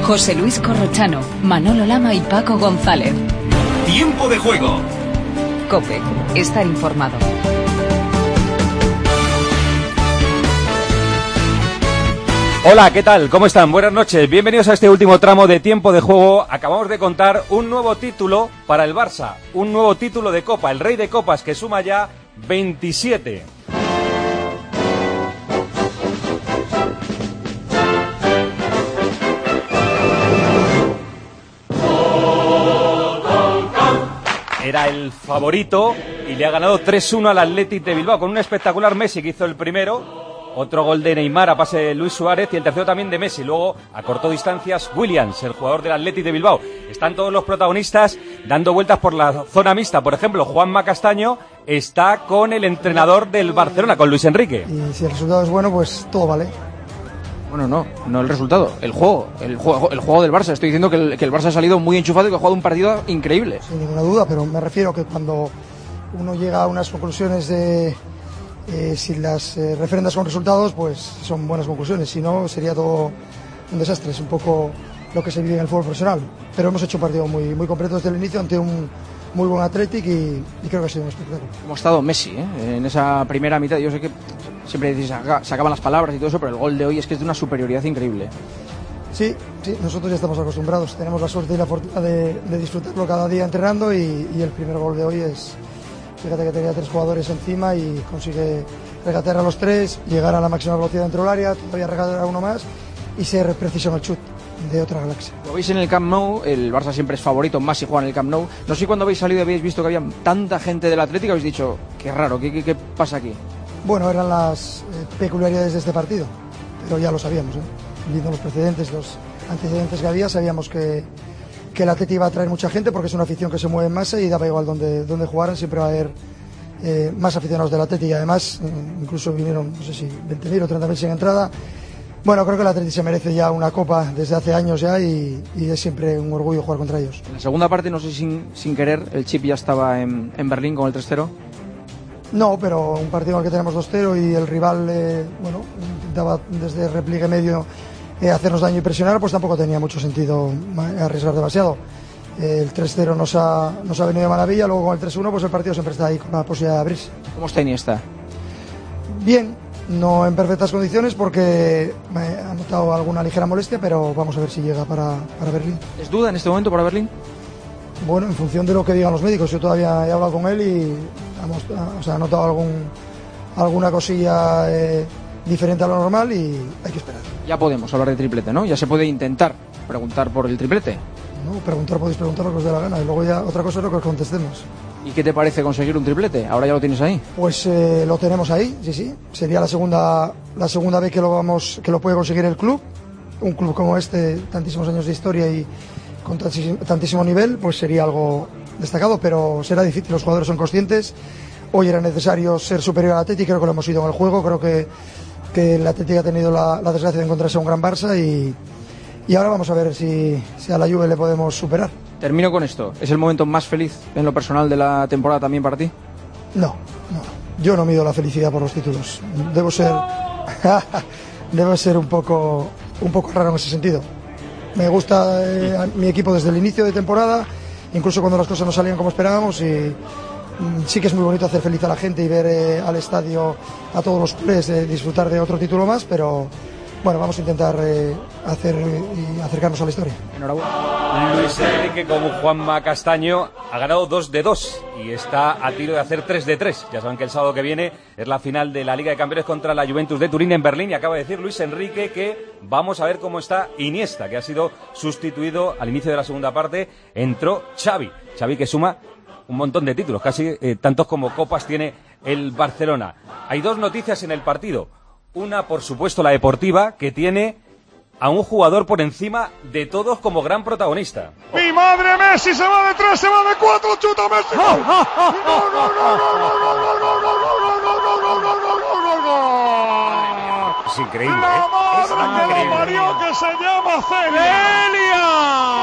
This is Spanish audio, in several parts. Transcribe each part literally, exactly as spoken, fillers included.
José Luis Corrochano, Manolo Lama y Paco González. Tiempo de juego. COPE. Estar informado. Hola, ¿qué tal? ¿Cómo están? Buenas noches. Bienvenidos a este último tramo de Tiempo de Juego. Acabamos de contar un nuevo título para el Barça. Un nuevo título de Copa, el Rey de Copas, que suma ya veintisiete. Era el favorito y le ha ganado tres uno al Athletic de Bilbao con un espectacular Messi que hizo el primero. Otro gol de Neymar a pase de Luis Suárez y el tercero también de Messi. Luego acortó distancias Williams, el jugador del Athletic de Bilbao. Están todos los protagonistas dando vueltas por la zona mixta. Por ejemplo, Juanma Castaño está con el entrenador del Barcelona, con Luis Enrique. Y si el resultado es bueno, pues todo vale. Bueno, no, no el resultado, el juego, el juego, el juego del Barça. Estoy diciendo que el, que el Barça ha salido muy enchufado y que ha jugado un partido increíble. Sin ninguna duda, pero me refiero que cuando uno llega a unas conclusiones de... Eh, si las eh, refrendas con resultados, pues son buenas conclusiones. Si no, sería todo un desastre. Es un poco lo que se vive en el fútbol profesional. Pero hemos hecho un partido muy, muy completo desde el inicio ante un muy buen Athletic y, y creo que ha sido un espectáculo. Hemos estado Messi, ¿eh? En esa primera mitad. Yo sé que siempre decís, se acaban las palabras y todo eso, pero el gol de hoy es que es de una superioridad increíble. Sí, sí, nosotros ya estamos acostumbrados. Tenemos la suerte y la fortuna de, de disfrutarlo cada día entrenando y, y el primer gol de hoy es... Fíjate que tenía tres jugadores encima y consigue regatear a los tres, llegar a la máxima velocidad dentro del área, todavía regatear a uno más y ser preciso en el chut de otra galaxia. Lo veis en el Camp Nou, el Barça siempre es favorito, más si juega en el Camp Nou. No sé si cuando habéis salido y habéis visto que había tanta gente del Atlético, habéis dicho, qué raro, ¿qué, qué, qué pasa aquí? Bueno, eran las eh, peculiaridades de este partido, pero ya lo sabíamos, ¿eh? Viendo los precedentes, los antecedentes que había, sabíamos que... que el Atleti iba a traer mucha gente porque es una afición que se mueve en masa y daba igual donde, donde jugaran, siempre va a haber eh, más aficionados del Atleti y además eh, incluso vinieron, no sé si veinte mil o treinta mil sin entrada. Bueno, creo que el Atleti se merece ya una copa desde hace años ya y, y es siempre un orgullo jugar contra ellos. En la segunda parte, no sé si sin, sin querer, el chip ya estaba en, en Berlín con el tres cero. No, pero un partido en el que tenemos dos cero y el rival, eh, bueno, intentaba desde repliegue medio Eh, hacernos daño y presionar, pues tampoco tenía mucho sentido arriesgar demasiado. Eh, el tres cero nos ha, nos ha venido de maravilla, luego con el tres uno pues el partido siempre está ahí con la posibilidad de abrirse. ¿Cómo está Iniesta? Bien, no en perfectas condiciones porque me ha notado alguna ligera molestia, pero vamos a ver si llega para, para Berlín. ¿Es duda en este momento para Berlín? Bueno, en función de lo que digan los médicos, yo todavía he hablado con él y hemos, o sea, ha notado algún, alguna cosilla eh, diferente a lo normal y hay que esperar. Ya podemos hablar de triplete, ¿no? Ya se puede intentar preguntar por el triplete. No, preguntar podéis preguntar lo que os dé la gana y luego ya otra cosa es lo que os contestemos. ¿Y qué te parece conseguir un triplete? Ahora ya lo tienes ahí. Pues eh, lo tenemos ahí, sí, sí. Sería la segunda la segunda vez que lo vamos que lo puede conseguir el club. Un club como este, tantísimos años de historia y con tantísimo, tantísimo nivel, pues sería algo destacado, pero será difícil. Los jugadores son conscientes. Hoy era necesario ser superior al Atleti, creo que lo hemos ido en el juego, creo que que el Atlético ha tenido la, la desgracia de encontrarse a un gran Barça y, y ahora vamos a ver si, si a la Juve le podemos superar. Termino con esto. ¿Es el momento más feliz en lo personal de la temporada también para ti? No, no. Yo no mido la felicidad por los títulos. Debo ser debo ser un poco un poco raro en ese sentido. Me gusta eh, mi equipo desde el inicio de temporada, incluso cuando las cosas no salían como esperábamos y sí que es muy bonito hacer feliz a la gente y ver eh, al estadio a todos los culés eh, disfrutar de otro título más, pero bueno, vamos a intentar eh, hacer y acercarnos a la historia. Enhorabuena. Luis Enrique como Juanma Castaño ha ganado dos de dos y está a tiro de hacer tres de tres. Ya saben que el sábado que viene es la final de la Liga de Campeones contra la Juventus de Turín en Berlín y acaba de decir Luis Enrique que vamos a ver cómo está Iniesta, que ha sido sustituido al inicio de la segunda parte. Entró Xavi, Xavi que suma un montón de títulos, casi eh, tantos como copas tiene el Barcelona. Hay dos noticias en el partido. Una, por supuesto, la deportiva, que tiene a un jugador por encima de todos como gran protagonista. ¡Mi madre, Messi! ¡Se va de tres, se va de cuatro! ¡Chuta Messi! ¡No, no, no, no, no, no, no, no! Es increíble, ¡La ¿eh? madre Es que lo parió, que se llama Celia!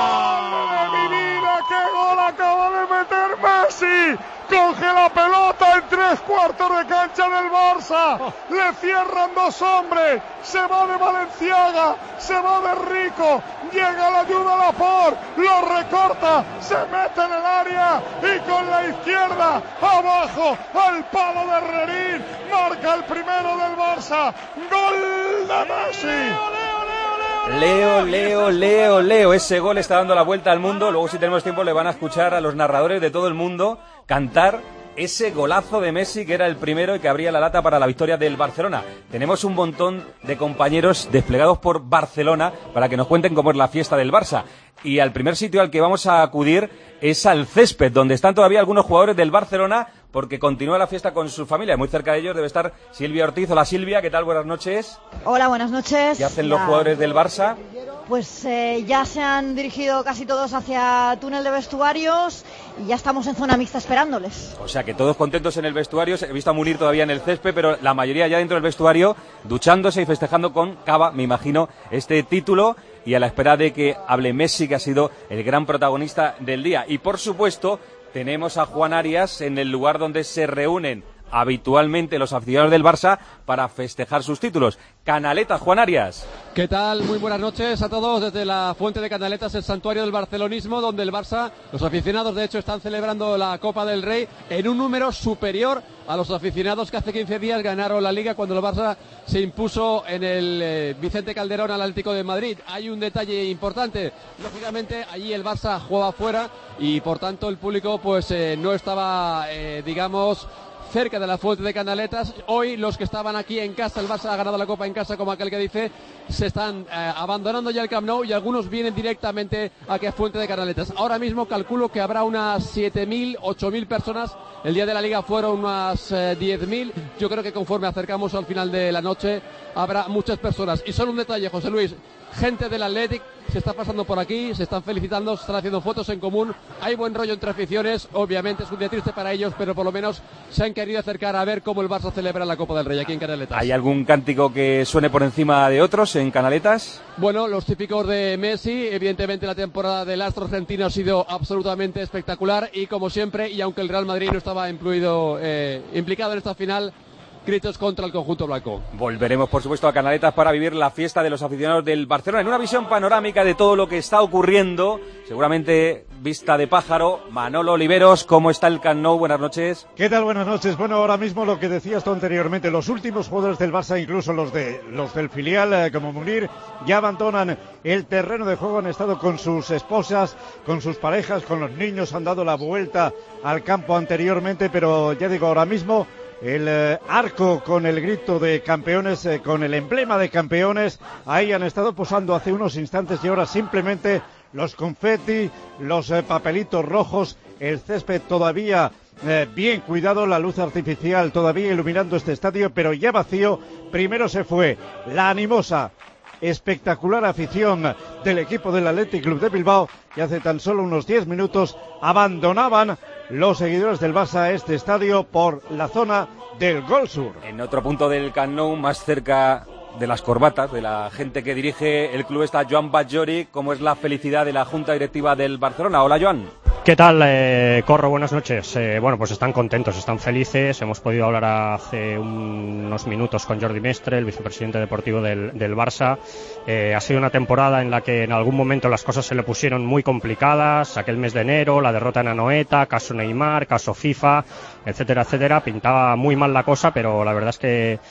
¡De mi vida, qué gol acaba de meter Messi! ¡Coge la pelota en tres cuartos de cancha del Barça, le cierran dos hombres, se va de Valenciaga, se va de Rico, llega la ayuda a Laporte, lo recorta, se mete en el área y con la izquierda abajo al palo de Herrerín, marca el primero del Barça, gol de Messi. Leo, Leo, Leo, Leo, ese gol está dando la vuelta al mundo. Luego, si tenemos tiempo, le van a escuchar a los narradores de todo el mundo cantar ese golazo de Messi, que era el primero y que abría la lata para la victoria del Barcelona. Tenemos un montón de compañeros desplegados por Barcelona para que nos cuenten cómo es la fiesta del Barça. Y al primer sitio al que vamos a acudir es al césped, donde están todavía algunos jugadores del Barcelona, porque continúa la fiesta con su familia. Muy cerca de ellos debe estar Silvia Ortiz. Hola Silvia, ¿qué tal? Buenas noches. Hola, buenas noches. ¿Qué hacen ya... los jugadores del Barça? Pues eh, ya se han dirigido casi todos hacia túnel de vestuarios y ya estamos en zona mixta esperándoles. O sea que todos contentos en el vestuario. He visto a Munir todavía en el césped, pero la mayoría ya dentro del vestuario, duchándose y festejando con cava, me imagino, este título, y a la espera de que hable Messi, que ha sido el gran protagonista del día. Y por supuesto, tenemos a Juan Arias en el lugar donde se reúnen habitualmente los aficionados del Barça para festejar sus títulos. Canaletas, Juan Arias. ¿Qué tal? Muy buenas noches a todos desde la Fuente de Canaletas, el santuario del barcelonismo, donde el Barça, los aficionados de hecho están celebrando la Copa del Rey en un número superior a los aficionados que hace quince días ganaron la Liga cuando el Barça se impuso en el eh, Vicente Calderón al Atlético de Madrid. Hay un detalle importante, lógicamente allí el Barça jugaba fuera y por tanto el público pues eh, no estaba, eh, digamos, cerca de la Fuente de Canaletas. Hoy los que estaban aquí en casa, el Barça ha ganado la Copa en casa, como aquel que dice, se están eh, abandonando ya el Camp Nou y algunos vienen directamente aquí a Fuente de Canaletas. Ahora mismo calculo que habrá unas siete mil, ocho mil personas. El día de la Liga fueron unas eh, diez mil. Yo creo que conforme acercamos al final de la noche habrá muchas personas. Y solo un detalle, José Luis, gente del Athletic se está pasando por aquí, se están felicitando, se están haciendo fotos en común, hay buen rollo entre aficiones, obviamente es un día triste para ellos, pero por lo menos se han querido acercar a ver cómo el Barça celebra la Copa del Rey aquí en Canaletas. ¿Hay algún cántico que suene por encima de otros en Canaletas? Bueno, los típicos de Messi, evidentemente la temporada del astro argentino ha sido absolutamente espectacular y como siempre, y aunque el Real Madrid no estaba incluido, eh, implicado en esta final, gritos contra el conjunto blanco. Volveremos, por supuesto, a Canaletas para vivir la fiesta de los aficionados del Barcelona en una visión panorámica de todo lo que está ocurriendo. Seguramente vista de pájaro. Manolo Oliveros, ¿cómo está el Camp Nou? Buenas noches. ¿Qué tal? Buenas noches. Bueno, ahora mismo lo que decías tú anteriormente, los últimos jugadores del Barça, incluso los de los del filial, eh, como Munir, ya abandonan el terreno de juego. Han estado con sus esposas, con sus parejas, con los niños, han dado la vuelta al campo anteriormente, pero ya digo, ahora mismo el eh, arco con el grito de campeones, eh, con el emblema de campeones, ahí han estado posando hace unos instantes y ahora simplemente los confeti, los eh, papelitos rojos, el césped todavía eh, bien cuidado, la luz artificial todavía iluminando este estadio, pero ya vacío. Primero se fue la animosa, espectacular afición del equipo del Athletic Club de Bilbao, y hace tan solo unos diez minutos abandonaban los seguidores del Barça este estadio por la zona del Gol Sur. En otro punto del Camp Nou, más cerca de las corbatas, de la gente que dirige el club, está Joan Batllori. ¿Cómo es la felicidad de la Junta Directiva del Barcelona? Hola, Joan. ¿Qué tal, eh, Corro? Buenas noches. Eh, bueno, pues están contentos, están felices. Hemos podido hablar hace un, unos minutos con Jordi Mestre, el vicepresidente deportivo del, del Barça. Eh, ha sido una temporada en la que en algún momento las cosas se le pusieron muy complicadas. Aquel mes de enero, la derrota en Anoeta, caso Neymar, caso FIFA, etcétera, etcétera. Pintaba muy mal la cosa, pero la verdad es que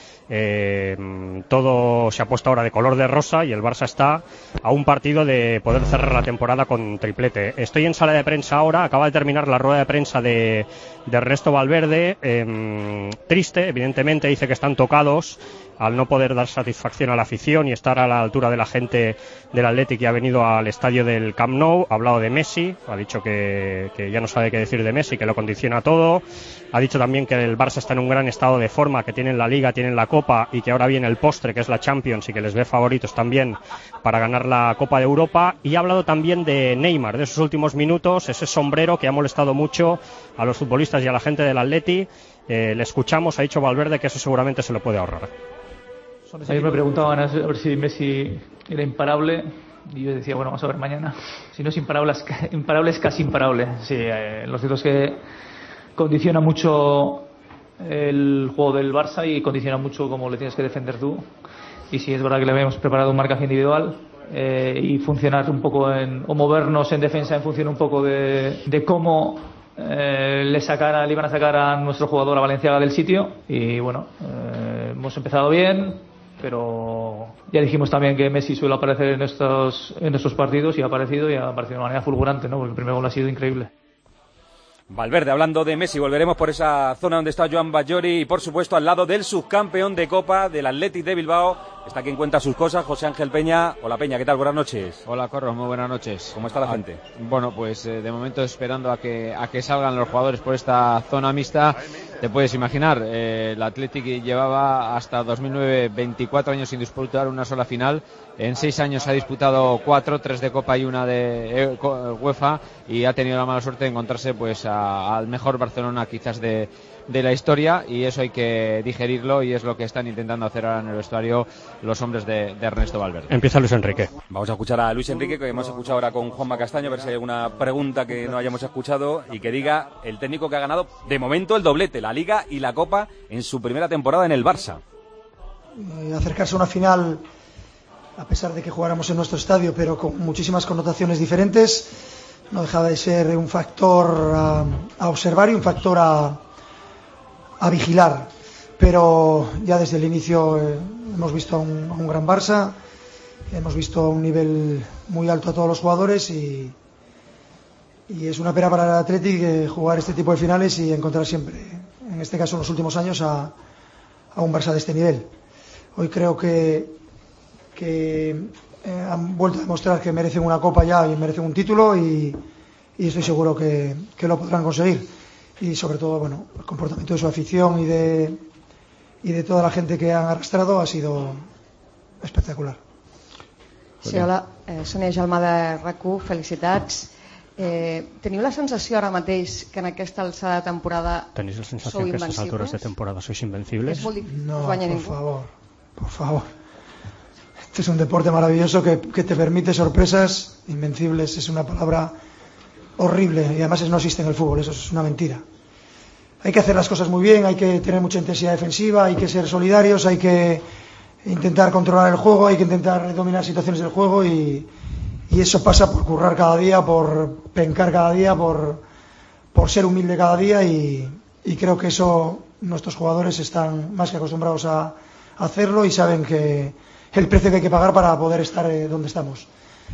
Eh, todo se ha puesto ahora de color de rosa y el Barça está a un partido de poder cerrar la temporada con triplete. Estoy en sala de prensa ahora, acaba de terminar la rueda de prensa de, de Ernesto Valverde, eh, triste, evidentemente, dice que están tocados al no poder dar satisfacción a la afición y estar a la altura de la gente del Athletic, que ha venido al estadio del Camp Nou. Ha hablado de Messi, ha dicho que, que ya no sabe qué decir de Messi, que lo condiciona todo. Ha dicho también que el Barça está en un gran estado de forma, que tienen la Liga, tienen la Copa y que ahora viene el postre, que es la Champions, y que les ve favoritos también para ganar la Copa de Europa. Y ha hablado también de Neymar, de esos últimos minutos, ese sombrero que ha molestado mucho a los futbolistas y a la gente del Athletic. Eh, le escuchamos, ha dicho Valverde que eso seguramente se lo puede ahorrar. Ayer me preguntaban a ver si Messi era imparable y yo decía, bueno, vamos a ver mañana. Si no es imparable, es, imparable, es casi imparable. Sí, eh, lo cierto es que condiciona mucho el juego del Barça y condiciona mucho cómo le tienes que defender tú. Y sí, es verdad que le habíamos preparado un marcaje individual eh, y funcionar un poco en, o movernos en defensa en función un poco de, de cómo eh, le, sacara, le iban a sacar a nuestro jugador a Valenciaga del sitio. Y bueno, eh, hemos empezado bien, pero ya dijimos también que Messi suele aparecer en estos, en estos partidos y ha aparecido y ha aparecido de una manera fulgurante, ¿no? Porque el primer gol ha sido increíble. Valverde, hablando de Messi, volveremos por esa zona donde está Joan Bajori y por supuesto al lado del subcampeón de Copa del Athletic de Bilbao. Está quien cuenta sus cosas, José Ángel Peña. Hola Peña, ¿qué tal? Buenas noches. Hola Corro, muy buenas noches. ¿Cómo está la ah, gente? Bueno, pues eh, de momento esperando a que a que salgan los jugadores por esta zona mixta. Te puedes imaginar, eh, el Athletic llevaba hasta dos mil nueve veinticuatro años sin disputar una sola final. En seis años ha disputado cuatro, tres de Copa y una de UEFA, y ha tenido la mala suerte de encontrarse pues a, al mejor Barcelona quizás de, de la historia, y eso hay que digerirlo y es lo que están intentando hacer ahora en el vestuario los hombres de, de Ernesto Valverde. Empieza Luis Enrique. Vamos a escuchar a Luis Enrique, que hemos escuchado ahora con Juanma Castaño, a ver si hay alguna pregunta que no hayamos escuchado y que diga el técnico que ha ganado de momento el doblete, la Liga y la Copa en su primera temporada en el Barça. Eh, acercarse a una final, a pesar de que jugáramos en nuestro estadio, pero con muchísimas connotaciones diferentes, no dejaba de ser un factor a, a observar y un factor a, a vigilar. Pero ya desde el inicio eh, hemos visto a un, a un gran Barça, hemos visto un nivel muy alto a todos los jugadores y, y es una pena para el Athletic eh, jugar este tipo de finales y encontrar siempre, en este caso en los últimos años, a, a un Barça de este nivel. Hoy creo que que eh, han vuelto a demostrar que merecen una Copa ya y merecen un título y, y estoy seguro que, que lo podrán conseguir. Y sobre todo, bueno, el comportamiento de su afición y de, y de toda la gente que han arrastrado ha sido espectacular. Sí, hola, eh, Sonia Jalma de R A C U, felicitats. Eh, teniu la sensació ara mateix que en aquesta alçada de temporada ¿Tenéis la sensación que a estas alturas de temporada sois invencibles? És molt difícil, no, guanya por ningú. favor, por favor. Este es un deporte maravilloso que, que te permite sorpresas invencibles. Es una palabra horrible y además no existe en el fútbol, eso es una mentira. Hay que hacer las cosas muy bien, hay que tener mucha intensidad defensiva, hay que ser solidarios, hay que intentar controlar el juego, hay que intentar dominar situaciones del juego y, y eso pasa por currar cada día, por pencar cada día, por, por ser humilde cada día y, y creo que eso nuestros jugadores están más que acostumbrados a, a hacerlo y saben que el precio que hay que pagar para poder estar eh, donde estamos.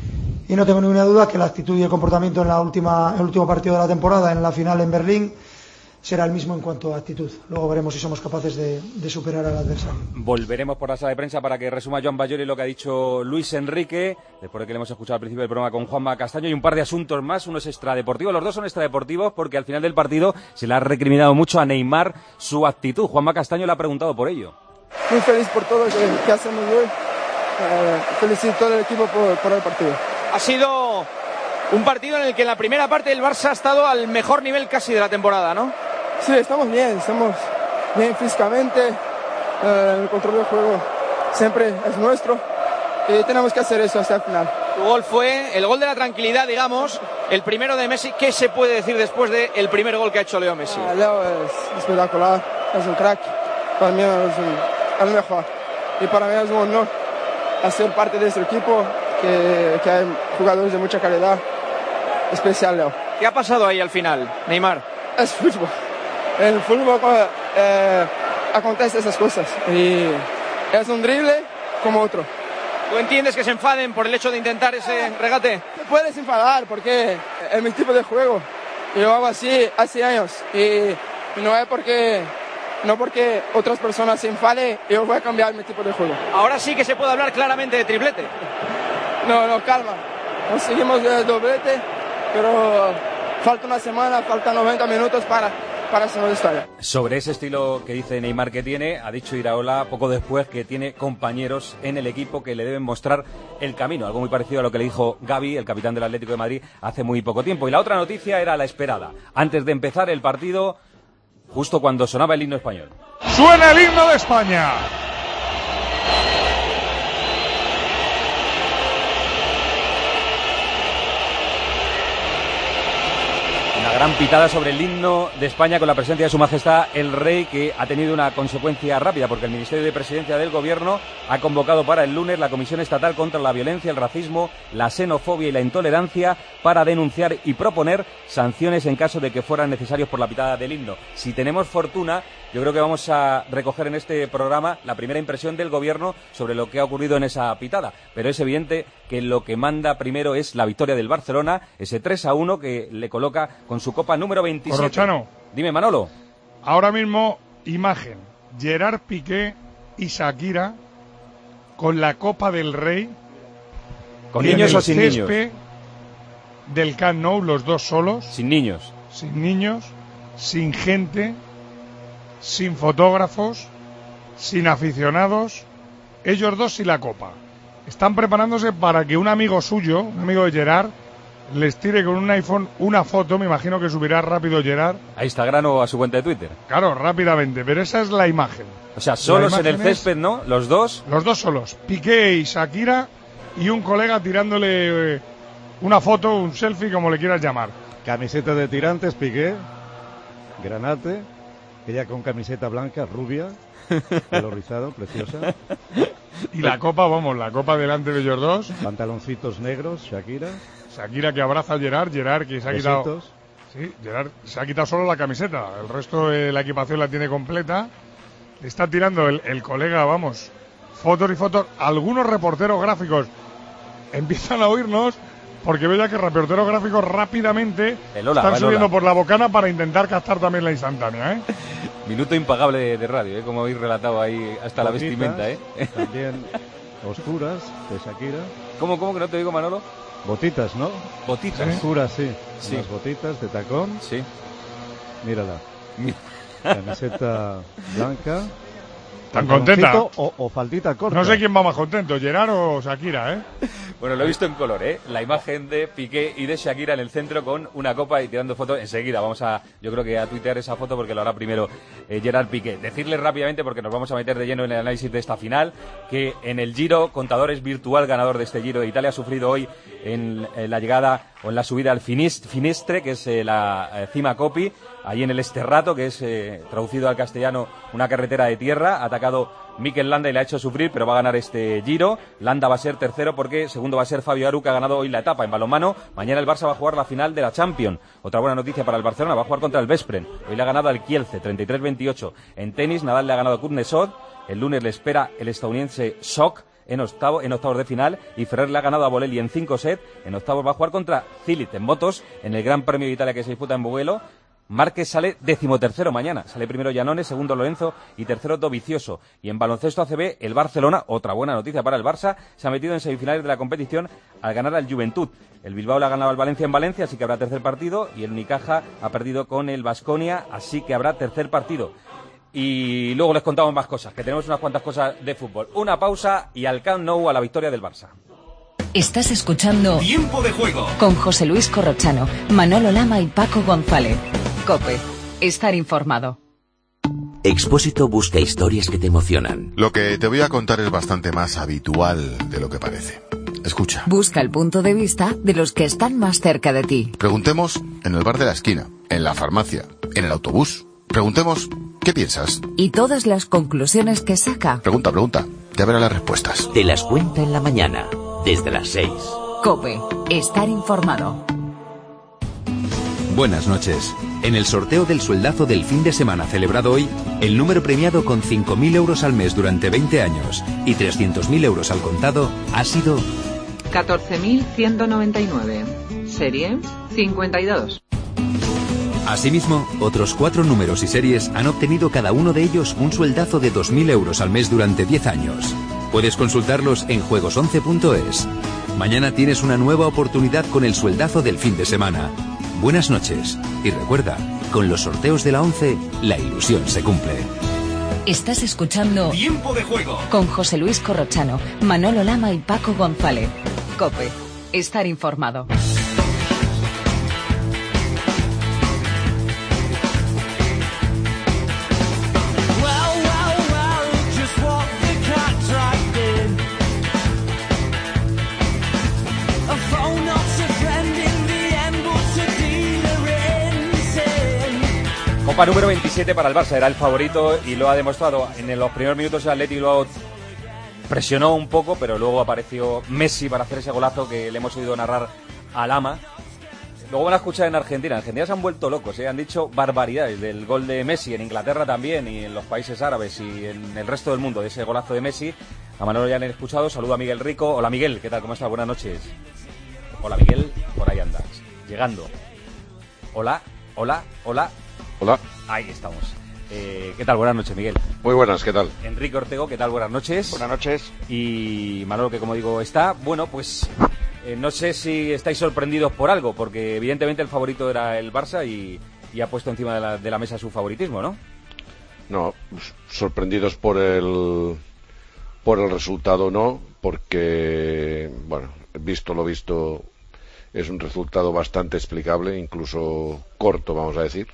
Y no tengo ninguna duda que la actitud y el comportamiento en la última, en el último partido de la temporada, en la final en Berlín, será el mismo en cuanto a actitud. Luego veremos si somos capaces de, de superar al adversario. Volveremos por la sala de prensa para que resuma Joan Bajori lo que ha dicho Luis Enrique, después de que le hemos escuchado al principio del programa con Juanma Castaño, y un par de asuntos más. Uno es extradeportivo, los dos son extradeportivos porque al final del partido se le ha recriminado mucho a Neymar su actitud. Juanma Castaño le ha preguntado por ello. Muy feliz por todo que, que hacemos hoy. Eh, felicito a todo el equipo por, por el partido. Ha sido un partido en el que en la primera parte el Barça ha estado al mejor nivel casi de la temporada, ¿no? Sí, estamos bien, estamos bien físicamente, eh, el control del juego siempre es nuestro y tenemos que hacer eso hasta el final. Tu gol fue el gol de la tranquilidad, digamos, el primero de Messi. ¿Qué se puede decir después del primer gol que ha hecho Leo Messi? Ah, Leo es espectacular, es un crack, para mí es un, el mejor y para mí es un honor hacer parte de este equipo que, que hay jugadores de mucha calidad, especial Leo. ¿Qué ha pasado ahí al final, Neymar? Es fútbol. En el fútbol eh, acontecen esas cosas y es un drible como otro. ¿Tú entiendes que se enfaden por el hecho de intentar ese regate? Te puedes enfadar porque es mi tipo de juego. Yo hago así hace años y no es porque, no porque otras personas se enfaden, yo voy a cambiar mi tipo de juego. Ahora sí que se puede hablar claramente de triplete. No, no, calma. Conseguimos el doblete, pero falta una semana, faltan noventa minutos para... para esa historia. Sobre ese estilo que dice Neymar que tiene, ha dicho Iraola poco después que tiene compañeros en el equipo que le deben mostrar el camino, algo muy parecido a lo que le dijo Gavi, el capitán del Atlético de Madrid, hace muy poco tiempo. Y la otra noticia era la esperada. Antes de empezar el partido, justo cuando sonaba el himno español. ¡Suena el himno de España! gran pitada sobre el himno de España con la presencia de Su Majestad el Rey, que ha tenido una consecuencia rápida porque el Ministerio de Presidencia del Gobierno ha convocado para el lunes la Comisión Estatal contra la Violencia, el Racismo, la Xenofobia y la Intolerancia para denunciar y proponer sanciones en caso de que fueran necesarios por la pitada del himno. Si tenemos fortuna, yo creo que vamos a recoger en este programa la primera impresión del Gobierno sobre lo que ha ocurrido en esa pitada, pero es evidente que lo que manda primero es la victoria del Barcelona, ese tres a uno que le coloca con su copa número veintisiete. Corrochano. Dime, Manolo. Ahora mismo, imagen, Gerard Piqué y Shakira con la Copa del Rey. ¿Con niños o sin niños? Del Camp Nou, los dos solos. Sin niños. Sin niños, sin gente, sin fotógrafos, sin aficionados, ellos dos y la Copa. Están preparándose para que un amigo suyo, un amigo de Gerard, les tire con un iPhone una foto, me imagino que subirá rápido Gerard. A Instagram o a su cuenta de Twitter. Claro, rápidamente, pero esa es la imagen. O sea, solos en el césped, ¿no? Los dos. Los dos solos, Piqué y Shakira, y un colega tirándole una foto, un selfie, como le quieras llamar. Camiseta de tirantes, Piqué, granate, ella con camiseta blanca, rubia, pelo rizado, preciosa. Y la copa, vamos, la copa delante de ellos dos. Pantaloncitos negros, Shakira. Shakira que abraza a Gerard, Gerard que se ha Besitos. quitado... Sí, Gerard se ha quitado solo la camiseta, el resto de la equipación la tiene completa. Le está tirando el, el colega, vamos, fotos y fotos. Algunos reporteros gráficos empiezan a oírnos porque veo ya que reporteros gráficos rápidamente Lola, están subiendo Lola. por la bocana para intentar captar también la instantánea, ¿eh? Minuto impagable de, de radio, ¿eh? Como habéis relatado ahí hasta la Botitas, vestimenta, ¿eh? También oscuras de Shakira. ¿Cómo, cómo que no te digo, Manolo? Botitas, ¿no? Botitas. Oscuras, sí. Sí. Unas botitas de tacón. Sí. Mírala. Camiseta blanca. ¿Tan contenta? O, o faldita corta. No sé quién va más contento, Gerard o Shakira, ¿eh? Bueno, lo he visto en color, ¿eh? La imagen de Piqué y de Shakira en el centro con una copa y tirando fotos enseguida. Vamos a, yo creo que a tuitear esa foto porque lo hará primero eh, Gerard Piqué. Decirles rápidamente, porque nos vamos a meter de lleno en el análisis de esta final, que en el Giro, Contadores virtual ganador de este Giro de Italia, ha sufrido hoy en, en la llegada o en la subida al Finist, Finestre, que es eh, la eh, cima Copi, ahí en el Esterrato, que es eh, traducido al castellano una carretera de tierra. Ha atacado Mikel Landa y le ha hecho sufrir, pero va a ganar este Giro. Landa va a ser tercero porque segundo va a ser Fabio Aru, que ha ganado hoy la etapa. En balonmano, mañana el Barça va a jugar la final de la Champions. Otra buena noticia para el Barcelona, va a jugar contra el Veszprém. Hoy le ha ganado al Kielce, treinta y tres veintiocho. En tenis, Nadal le ha ganado a Kuznetsov. El lunes le espera el estadounidense Sok en octavo, en octavos de final, y Ferrer le ha ganado a Bolelli en cinco sets. En octavos va a jugar contra Zilit en motos, en el Gran Premio de Italia que se disputa en Mugello. Márquez sale decimotercero mañana. Sale primero Llanones, segundo Lorenzo y tercero Dovizioso. Y en baloncesto A C B, el Barcelona, otra buena noticia para el Barça, se ha metido en semifinales de la competición al ganar al Juventud. El Bilbao le ha ganado al Valencia en Valencia, así que habrá tercer partido. Y el Unicaja ha perdido con el Baskonia, así que habrá tercer partido. Y luego les contamos más cosas, que tenemos unas cuantas cosas de fútbol. Una pausa y al Camp Nou a la victoria del Barça. Estás escuchando Tiempo de Juego con José Luis Corrochano, Manolo Lama y Paco González. COPE. Estar informado. Expósito busca historias que te emocionan. Lo que te voy a contar es bastante más habitual de lo que parece. Escucha. Busca el punto de vista de los que están más cerca de ti. Preguntemos en el bar de la esquina, en la farmacia, en el autobús. Preguntemos, ¿qué piensas? Y todas las conclusiones que saca. Pregunta, pregunta. Ya verás las respuestas. Te las cuenta en la mañana, desde las seis. COPE. Estar informado. Buenas noches. En el sorteo del sueldazo del fin de semana celebrado hoy, el número premiado con cinco mil euros al mes durante veinte años y trescientos mil euros al contado ha sido catorce mil ciento noventa y nueve. Serie cincuenta y dos. Asimismo, otros cuatro números y series han obtenido cada uno de ellos un sueldazo de dos mil euros al mes durante diez años. Puedes consultarlos en juegos once punto es. Mañana tienes una nueva oportunidad con el sueldazo del fin de semana. Buenas noches. Y recuerda, con los sorteos de la once, la ilusión se cumple. Estás escuchando Tiempo de Juego con José Luis Corrochano, Manolo Lama y Paco González. COPE. Estar informado. A phone, not a friend in the end, but a dealer in. Copa número veintisiete para el Barça, era el favorito y lo ha demostrado. En los primeros minutos el Atleti lo presionó un poco, pero luego apareció Messi para hacer ese golazo que le hemos oído narrar a Lama. Luego van a escuchar en Argentina. En Argentina se han vuelto locos, ¿eh? Han dicho barbaridades del gol de Messi, en Inglaterra también, y en los países árabes y en el resto del mundo, de ese golazo de Messi. A Manolo ya le han escuchado. Saludo a Miguel Rico. Hola Miguel, ¿qué tal? ¿Cómo estás? Buenas noches. Hola Miguel, por ahí andas. Llegando. Hola, hola, hola. Hola. Ahí estamos. Eh, ¿Qué tal? Buenas noches, Miguel. Muy buenas, ¿qué tal? Enrique Ortego, ¿qué tal? Buenas noches. Buenas noches. Y Manolo, que como digo, está. Bueno, pues eh, no sé si estáis sorprendidos por algo, porque evidentemente el favorito era el Barça y, y ha puesto encima de la, de la mesa su favoritismo, ¿no? No, sorprendidos por el, por el resultado no, porque, bueno, visto lo visto, es un resultado bastante explicable, incluso corto, vamos a decir.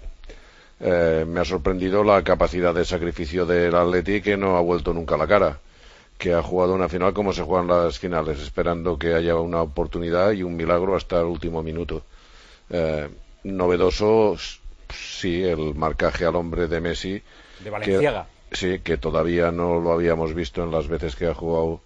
Eh, me ha sorprendido la capacidad de sacrificio del Atleti, que no ha vuelto nunca la cara, que ha jugado una final como se juegan las finales, esperando que haya una oportunidad y un milagro hasta el último minuto. Eh, novedoso, sí, el marcaje al hombre de Messi. De Valenciaga. Que, sí, que todavía no lo habíamos visto en las veces que ha jugado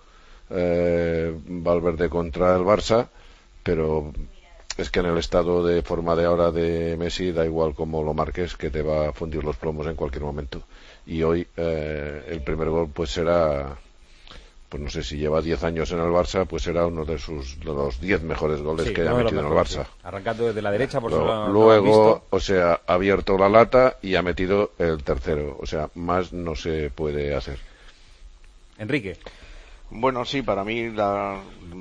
eh, Valverde contra el Barça, pero es que en el estado de forma de ahora de Messi da igual cómo lo marques, que te va a fundir los plomos en cualquier momento. Y hoy eh, el primer gol pues será, pues no sé si lleva diez años en el Barça, pues será uno de sus de los diez mejores goles sí, que haya metido en el Barça. Sí. Arrancando desde la derecha, por lo, lo, luego, o sea, ha abierto la lata y ha metido el tercero. O sea, más no se puede hacer. Enrique. Bueno, sí, para mí la,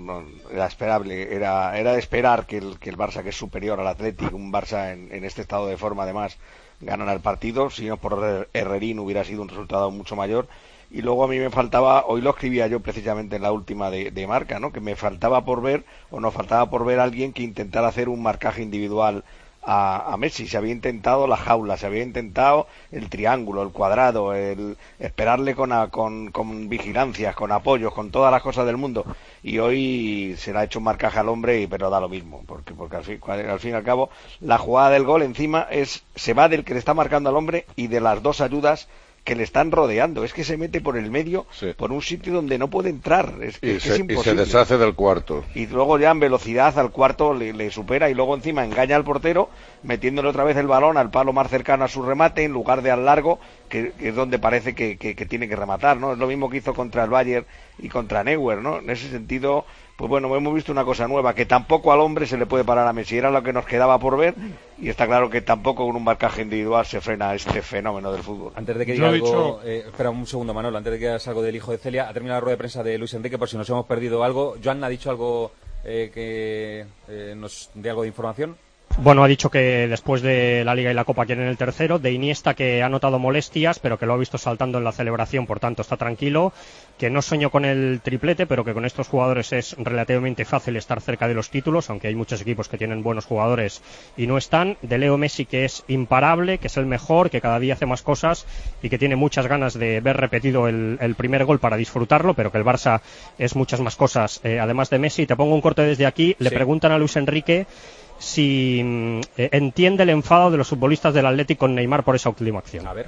era esperable, era, era de esperar que el, que el Barça, que es superior al Athletic, un Barça en, en este estado de forma además, ganara el partido. Si no por Herrerín hubiera sido un resultado mucho mayor. Y luego a mí me faltaba, hoy lo escribía yo precisamente en la última de, de Marca, ¿no? Que me faltaba por ver, o nos faltaba por ver a alguien que intentara hacer un marcaje individual a, a Messi. Se había intentado la jaula, se había intentado el triángulo, el cuadrado, el esperarle con, a, con, con vigilancias, con apoyos, con todas las cosas del mundo. Y hoy se le ha hecho un marcaje al hombre, pero da lo mismo, porque porque al fin, al fin y al cabo la jugada del gol encima es se va del que le está marcando al hombre y de las dos ayudas que le están rodeando. Es que se mete por el medio, sí, por un sitio donde no puede entrar. Es, y, es, se, es imposible. Y se deshace del cuarto. Y luego ya en velocidad al cuarto le, le supera y luego encima engaña al portero metiéndole otra vez el balón al palo más cercano a su remate en lugar de al largo, que, que es donde parece que, que, que tiene que rematar, ¿no? Es lo mismo que hizo contra el Bayern y contra Neuer, ¿no? En ese sentido, pues bueno, hemos visto una cosa nueva, que tampoco al hombre se le puede parar a Messi, era lo que nos quedaba por ver, y está claro que tampoco con un marcaje individual se frena este fenómeno del fútbol. Antes de que diga algo, dicho... eh, espera un segundo, Manolo, antes de que digas algo del hijo de Celia, ha terminado la rueda de prensa de Luis Enrique, por si nos hemos perdido algo. Joan ha dicho algo eh, que eh, nos dé algo de información. Bueno, ha dicho que después de la Liga y la Copa quieren el tercero, de Iniesta que ha notado molestias, pero que lo ha visto saltando en la celebración, por tanto está tranquilo, que no soñó con el triplete, pero que con estos jugadores es relativamente fácil estar cerca de los títulos, aunque hay muchos equipos que tienen buenos jugadores y no están, de Leo Messi que es imparable, que es el mejor, que cada día hace más cosas y que tiene muchas ganas de ver repetido el, el primer gol para disfrutarlo, pero que el Barça es muchas más cosas, eh, además de Messi. Te pongo un corte desde aquí, le sí. preguntan a Luis Enrique si eh, entiende el enfado de los futbolistas del Athletic con Neymar por esa última acción. A ver.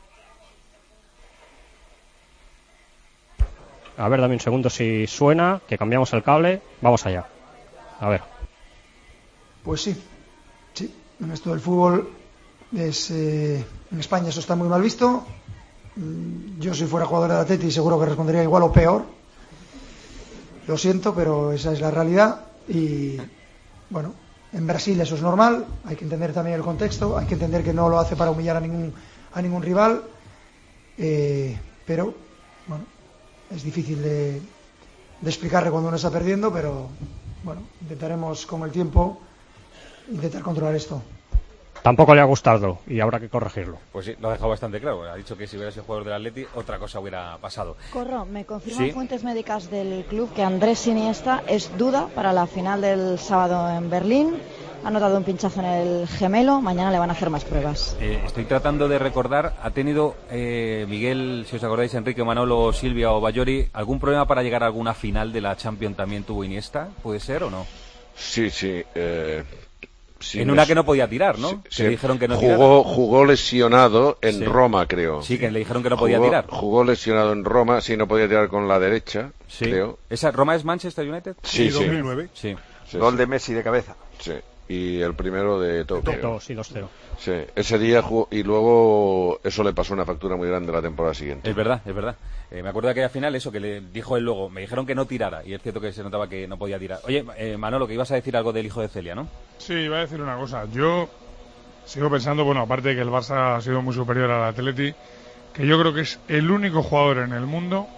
A ver, dame un segundo si suena, que cambiamos el cable. Vamos allá. A ver. Pues sí. Sí. En esto del fútbol es, eh, en España eso está muy mal visto. Yo si fuera jugador del Athletic seguro que respondería igual o peor. Lo siento, pero esa es la realidad. Y bueno, en Brasil eso es normal, hay que entender también el contexto, hay que entender que no lo hace para humillar a ningún a ningún rival, eh, pero bueno, es difícil de, de explicarle cuando uno está perdiendo, pero bueno, intentaremos con el tiempo intentar controlar esto. Tampoco le ha gustado y habrá que corregirlo. Pues sí, lo ha dejado bastante claro. Ha dicho que si hubiera sido jugador del Atleti, otra cosa hubiera pasado. Corro, me confirman ¿Sí? fuentes médicas del club que Andrés Iniesta es duda para la final del sábado en Berlín. Ha notado un pinchazo en el gemelo. Mañana le van a hacer más pruebas. Eh, estoy tratando de recordar, ¿ha tenido eh, Miguel, si os acordáis, Enrique, Manolo, Silvia o Bayori, algún problema para llegar a alguna final de la Champions también tuvo Iniesta? ¿Puede ser o no? Sí, sí. Eh... Sí, en una no, que no podía tirar, ¿no? Sí, que sí. le dijeron que no jugó, tirara. jugó lesionado en Sí. Roma, creo. Sí, que le dijeron que no jugó, podía tirar. Jugó lesionado en Roma, sí, no podía tirar con la derecha, Sí. creo. ¿Esa Roma es Manchester United? Sí, sí. dos mil nueve. Sí. Sí, Gol sí. de Messi de cabeza. Sí. Y el primero de Tokio. Tokio, sí, dos cero. Sí, ese día jugó, y luego eso le pasó una factura muy grande la temporada siguiente. Es verdad, es verdad. Eh, me acuerdo de aquella final, eso que le dijo él luego, me dijeron que no tirara, y es cierto que se notaba que no podía tirar. Oye, eh, Manolo, que ibas a decir algo del hijo de Celia, ¿no? Sí, iba a decir una cosa. Yo sigo pensando, bueno, aparte de que el Barça ha sido muy superior al Atleti, que yo creo que es el único jugador en el mundo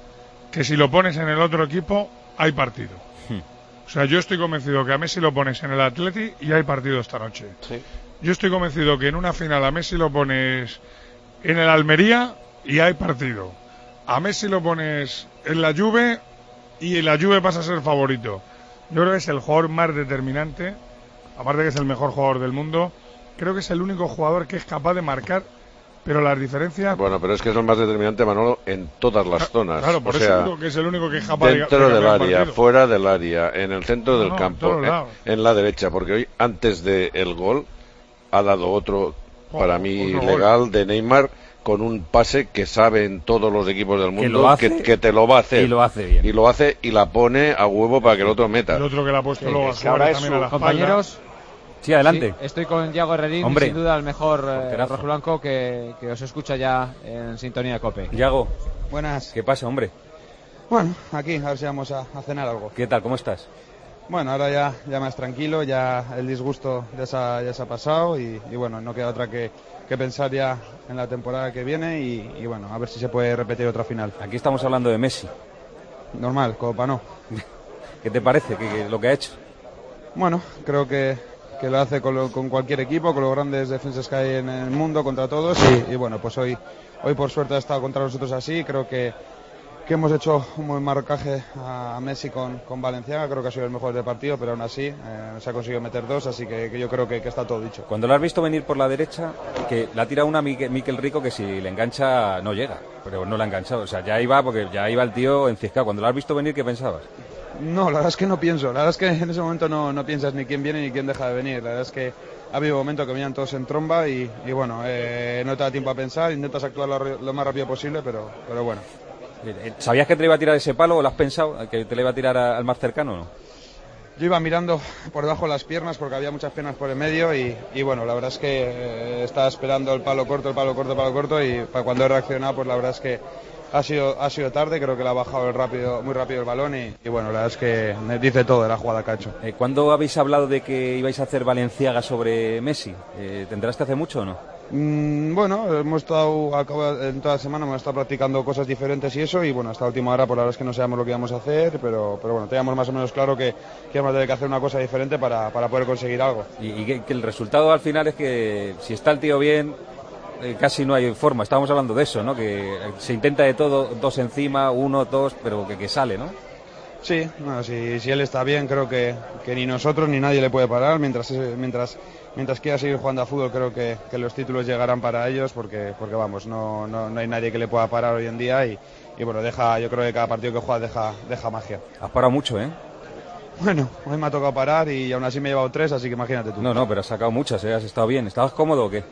que si lo pones en el otro equipo, hay partido. Hmm. O sea, yo estoy convencido que a Messi lo pones en el Atleti y hay partido esta noche. Sí. Yo estoy convencido que en una final a Messi lo pones en el Almería y hay partido. A Messi lo pones en la Juve y la Juve pasa a ser favorito. Yo creo que es el jugador más determinante, aparte que es el mejor jugador del mundo. Creo que es el único jugador que es capaz de marcar, pero las diferencias... Bueno, pero es que es el más determinante, Manolo, en todas las zonas. Claro, por o eso sea, digo que es el único que es capaz de... dentro de del ganar área, partido. fuera del área, en el centro No, del no, en campo, todos en, lados. en la derecha, porque hoy, antes del gol, ha dado otro, Oh, para mí, otro legal, gol. de Neymar, con un pase que sabe en todos los equipos del Que mundo lo hace que, que te lo va a hacer. y lo hace bien. Y lo hace y la pone a huevo para que el otro meta. El otro que le ha puesto Sí, luego a es que Suárez ahora es también su- a la espalda. Compañeros, Sí, adelante. sí, estoy con Yago Herrerín, Hombre. sin duda el mejor eh, Porterazo. rojiblanco que, que os escucha ya en sintonía de COPE. Yago, Buenas. ¿qué pasa, hombre? Bueno, aquí, a ver si vamos a, a cenar algo. ¿Qué tal? ¿Cómo estás? Bueno, ahora ya, ya más tranquilo, ya el disgusto ya se ha, ya se ha pasado y, y bueno, no queda otra que, que pensar ya en la temporada que viene y, y bueno, a ver si se puede repetir otra final. Aquí estamos hablando de Messi. Normal, Copa no. ¿Qué te parece que, que lo que ha hecho? Bueno, creo que, que lo hace con, lo- con cualquier equipo, con los grandes defensas que hay en el mundo, contra todos y, y bueno, pues hoy, hoy por suerte ha estado contra nosotros así, creo que que hemos hecho un buen marcaje a Messi con, con Valenciaga, creo que ha sido el mejor del partido, pero aún así eh, se ha conseguido meter dos, así que, que yo creo que, que está todo dicho. Cuando lo has visto venir por la derecha, que la tira una Miquel, Miquel Rico que si le engancha no llega, pero no la ha enganchado. O sea, ya iba porque ya iba el tío enciscado. Cuando lo has visto venir, ¿qué pensabas? No, la verdad es que no pienso, la verdad es que en ese momento no, no piensas ni quién viene ni quién deja de venir, la verdad es que ha habido momentos que venían todos en tromba y, y bueno, eh, no te da tiempo a pensar, intentas actuar lo, lo más rápido posible, pero, pero bueno. ¿Sabías que te le iba a tirar ese palo o lo has pensado? ¿Que te le iba a tirar a- al más cercano o no? Yo iba mirando por debajo de las piernas porque había muchas piernas por el medio y, y bueno, la verdad es que eh, estaba esperando el palo corto, el palo corto, el palo corto y para cuando he reaccionado pues la verdad es que ha sido, ha sido tarde, creo que le ha bajado el rápido, muy rápido el balón y, y bueno, la verdad es que me dice todo de la jugada que ha hecho. Eh, ¿Cuándo habéis hablado de que ibais a hacer Valenciaga sobre Messi? Eh, ¿Tendrás que hace mucho o no? Mm, bueno, hemos estado, a cabo- en toda la semana hemos estado practicando cosas diferentes y eso, y bueno, hasta última hora, por la verdad es que no sabemos lo que íbamos a hacer, pero, pero bueno, teníamos más o menos claro que, que íbamos a tener que hacer una cosa diferente para, para poder conseguir algo. Y, y que, que el resultado al final es que si está el tío bien, eh, casi no hay forma. Estábamos hablando de eso, ¿no? Que se intenta de todo, dos encima, uno, dos, pero que, que sale, ¿no? Sí, bueno, si, si él está bien, creo que, que ni nosotros ni nadie le puede parar. Mientras mientras mientras quiera seguir jugando a fútbol, creo que, que los títulos llegarán para ellos, porque porque vamos, no, no, no hay nadie que le pueda parar hoy en día y, y bueno, deja, yo creo que cada partido que juega deja, deja magia. Has parado mucho, ¿eh? Bueno, hoy me ha tocado parar y aún así me he llevado tres, así que imagínate tú. No, no, pero has sacado muchas, ¿eh? Has estado bien. ¿Estabas cómodo o qué?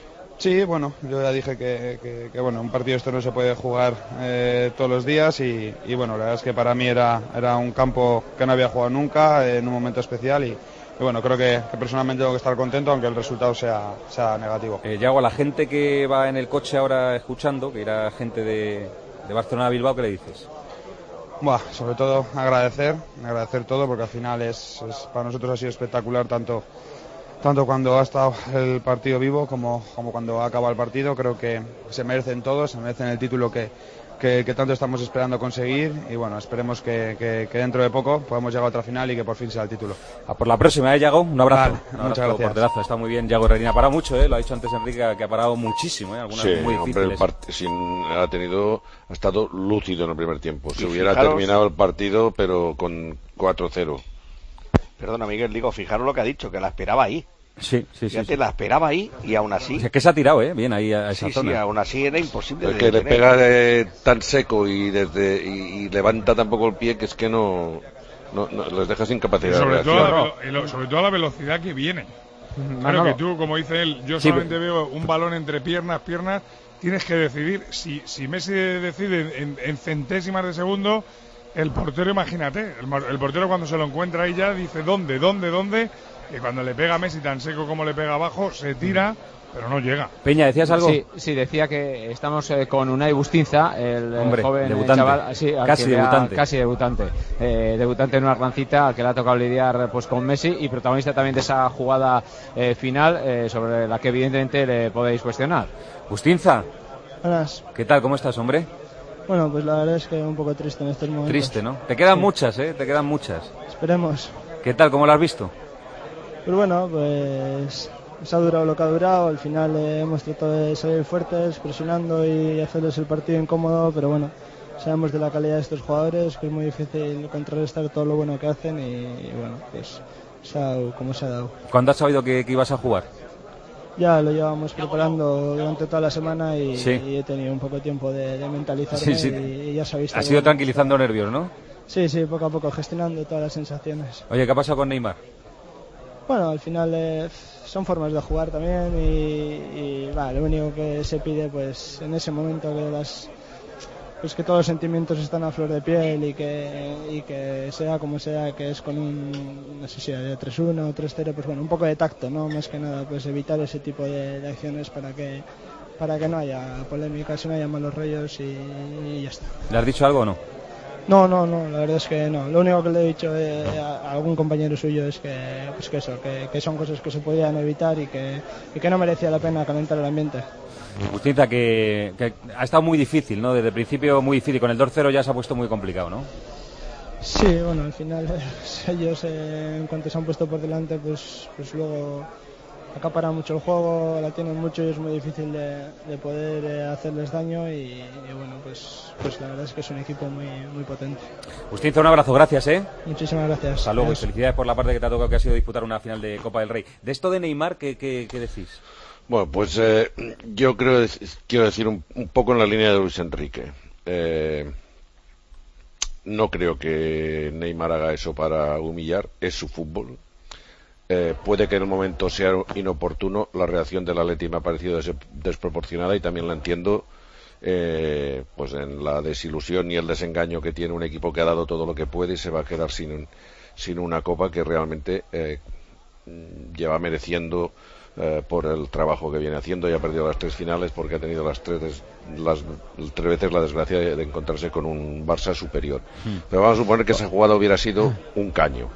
Sí, bueno, yo ya dije que, que, que, bueno, un partido esto no se puede jugar eh, todos los días y, y bueno, la verdad es que para mí era, era un campo que no había jugado nunca, en un momento especial y, y bueno, creo que, que personalmente tengo que estar contento aunque el resultado sea, sea negativo. Eh, Yago, a la gente que va en el coche ahora escuchando, que era gente de, de Barcelona a Bilbao, ¿qué le dices? Buah, sobre todo agradecer, agradecer todo porque al final es, es para nosotros ha sido espectacular tanto tanto cuando ha estado el partido vivo como, como cuando ha acabado el partido. Creo que se merecen todos, se merecen el título que, que, que tanto estamos esperando conseguir y bueno, esperemos que, que, que dentro de poco podamos llegar a otra final y que por fin sea el título. A por la próxima, ¿eh, Yago? Un abrazo. Vale, Un abrazo, muchas gracias. porterazo. Está muy bien, Yago Herrerín. Ha parado mucho, ¿eh? Lo ha dicho antes Enrique, que ha parado muchísimo, ¿eh? Algunas Sí, muy hombre, el difíciles. part- sin, ha tenido, ha estado lúcido en el primer tiempo. Se Y hubiera fijaros- terminado el partido, pero con cuatro cero. Perdona, Miguel, digo, fijaros lo que ha dicho, que la esperaba ahí. Sí, sí, sí. Fíjate, sí. la esperaba ahí y aún así... Es que se ha tirado, ¿eh? Bien ahí a esa Sí, zona. sí, aún así era imposible. Es de que le detener. pega eh, tan seco y desde y, y levanta tan poco el pie que es que no no, no, les deja sin capacidad y sobre de todo reacción. la, velo- y lo- sobre todo la velocidad que viene. Claro Manolo. que tú, como dice él, yo Sí, solamente veo un balón entre piernas, piernas, tienes que decidir. Si, si Messi decide en, en centésimas de segundo, el portero, imagínate, el, mor- el portero cuando se lo encuentra ahí ya dice ¿dónde, dónde, dónde? Y cuando le pega a Messi tan seco como le pega abajo, se tira, pero no llega. Peña, ¿decías algo? Sí, sí, decía que estamos eh, con Unai Bustinza, el eh, Hombre, joven eh, debutante. chaval, sí, al Casi que le ha- debutante. casi debutante, eh, debutante en una gran cita, al que le ha tocado lidiar pues con Messi y protagonista también de esa jugada eh, final eh, sobre la que evidentemente le podéis cuestionar. Bustinza, Buenas. ¿qué tal? ¿Cómo estás, hombre? Bueno, pues la verdad es que un poco triste en estos momentos. Triste, ¿no? Te quedan Sí. muchas, ¿eh? Te quedan muchas. Esperemos. ¿Qué tal? ¿Cómo lo has visto? Pero bueno, pues nos ha durado lo que ha durado. Al final eh, hemos tratado de salir fuertes, presionando y hacerles el partido incómodo, pero bueno, sabemos de la calidad de estos jugadores, que es muy difícil contrarrestar todo lo bueno que hacen y, y bueno, pues se ha dado como se ha dado. ¿Cuándo has sabido que, que ibas a jugar? Ya lo llevamos preparando durante toda la semana y, Sí. y he tenido un poco de tiempo de, de mentalizarme Sí, sí. Y, y ya se ha visto. Has ido que- tranquilizando nervios, ¿no? Sí, sí, poco a poco, gestionando todas las sensaciones. Oye, ¿qué ha pasado con Neymar? Bueno, al final eh, son formas de jugar también y, y va, lo único que se pide pues en ese momento que las pues que todos los sentimientos están a flor de piel y que, y que sea como sea, que es con un, no sé si de tres uno o tres cero, pues bueno, un poco de tacto, ¿no? Más que nada, pues evitar ese tipo de, de acciones para que para que no haya polémicas, no haya malos rollos y, y ya está. ¿Le has dicho algo o no? No, no, no, la verdad es que no. Lo único que le he dicho eh, a algún compañero suyo es que, pues que eso, que, que son cosas que se podían evitar y que, y que no merecía la pena calentar el ambiente. Bustinza, que, que ha estado muy difícil, ¿no? Desde el principio muy difícil. Con el dos cero ya se ha puesto muy complicado, ¿no? Sí, bueno, al final eh, ellos eh, en cuanto se han puesto por delante, pues, pues luego acaparan mucho el juego, la tienen mucho y es muy difícil de, de poder eh, hacerles daño y, y bueno, pues, pues la verdad es que es un equipo muy, muy potente. Bustinza, un abrazo, gracias, ¿eh? Muchísimas gracias. Hasta luego y Adiós. felicidades por la parte que te ha tocado, que ha sido disputar una final de Copa del Rey. De esto de Neymar, ¿qué, qué, qué decís? Bueno, pues eh, yo creo quiero decir un, un poco en la línea de Luis Enrique. Eh, no creo que Neymar haga eso para humillar, es su fútbol. Eh, puede que en el momento sea inoportuno. La reacción del Atleti me ha parecido des desproporcionada y también la entiendo eh, pues en la desilusión y el desengaño que tiene un equipo que ha dado todo lo que puede y se va a quedar sin, un, sin una copa que realmente eh, lleva mereciendo eh, por el trabajo que viene haciendo y ha perdido las tres finales porque ha tenido las tres, des, las, tres veces la desgracia de, de encontrarse con un Barça superior. Hmm. Pero vamos a suponer que esa jugada hubiera sido un caño.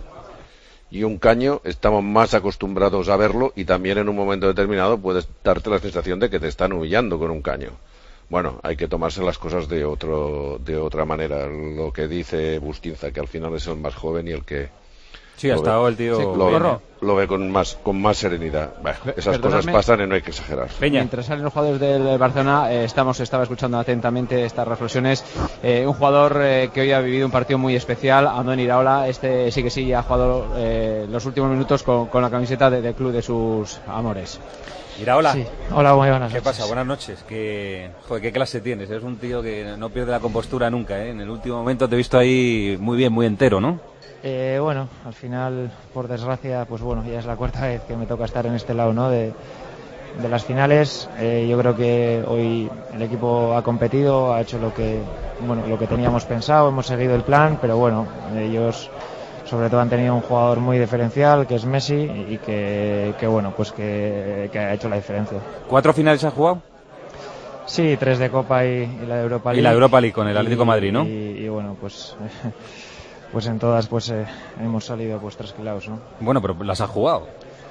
Y un caño estamos más acostumbrados a verlo y también en un momento determinado puedes darte la sensación de que te están humillando con un caño. Bueno, hay que tomarse las cosas de otro de otra manera. Lo que dice Bustinza, que al final es el más joven y el que Sí, ha lo estado ve, el tío sí, lo, bien, ve, ¿eh? lo ve con más con más serenidad. Bueno, esas Perdonadme. cosas pasan y no hay que exagerar. Mientras salen los jugadores del Barcelona, eh, estamos estaba escuchando atentamente estas reflexiones. Eh, un jugador eh, que hoy ha vivido un partido muy especial, Andoni Iraola. Este sí que sí ha jugado eh, los últimos minutos con, con la camiseta de- del club de sus amores. Iraola. Sí. Hola, muy buenas ¿Qué noches. pasa? Buenas noches. ¿Qué, joder, ¿qué clase tienes? Eres un tío que no pierde la compostura nunca, ¿eh? En el último momento te he visto ahí muy bien, muy entero, ¿no? Eh, bueno, al final, por desgracia, pues bueno, ya es la cuarta vez que me toca estar en este lado, ¿no? De, de las finales. Eh, yo creo que hoy el equipo ha competido, ha hecho lo que, bueno, lo que teníamos pensado, hemos seguido el plan, pero bueno, ellos sobre todo han tenido un jugador muy diferencial que es Messi y que, que bueno, pues que, que ha hecho la diferencia. ¿Cuatro finales has jugado? Sí, tres de Copa y, y la de Europa League. Y la Europa League con el Atlético de Madrid, ¿no? Y, y bueno, pues pues en todas pues eh, hemos salido pues trasquilados, ¿no? Bueno, pero las has jugado.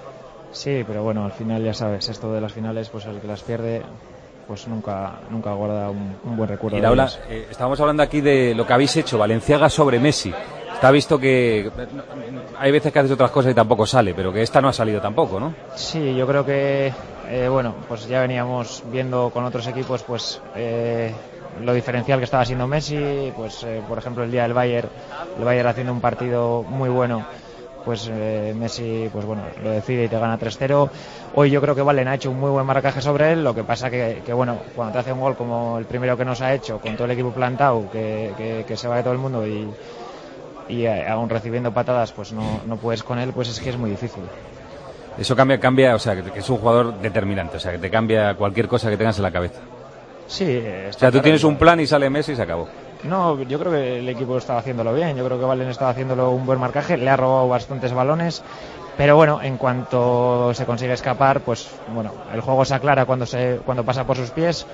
Sí, pero bueno, al final ya sabes, esto de las finales, pues el que las pierde, pues nunca nunca guarda un, un buen recuerdo. Iraola, de ellas. eh, estábamos hablando aquí de lo que habéis hecho, Valenciaga sobre Messi. Está visto que no, hay veces que haces otras cosas y tampoco sale, pero que esta no ha salido tampoco, ¿no? Sí, yo creo que eh, bueno, pues ya veníamos viendo con otros equipos, pues eh, lo diferencial que estaba siendo Messi, pues eh, por ejemplo el día del Bayern, el Bayern haciendo un partido muy bueno, pues eh, Messi pues bueno, lo decide y te gana tres cero. Hoy yo creo que Valen ha hecho un muy buen marcaje sobre él, lo que pasa que, que bueno, cuando te hace un gol como el primero que nos ha hecho, con todo el equipo plantado, que, que, que se va de todo el mundo y y aún recibiendo patadas pues no, no puedes con él, pues es que es muy difícil. Eso cambia, cambia, o sea, que es un jugador determinante, o sea, que te cambia cualquier cosa que tengas en la cabeza. Sí, o sea, tú tienes un plan y sale Messi y se acabó. No, yo creo que el equipo estaba haciéndolo bien, yo creo que Valen estaba haciéndolo un buen marcaje, le ha robado bastantes balones, pero bueno, en cuanto se consigue escapar, pues bueno, el juego se aclara cuando se cuando pasa por sus pies.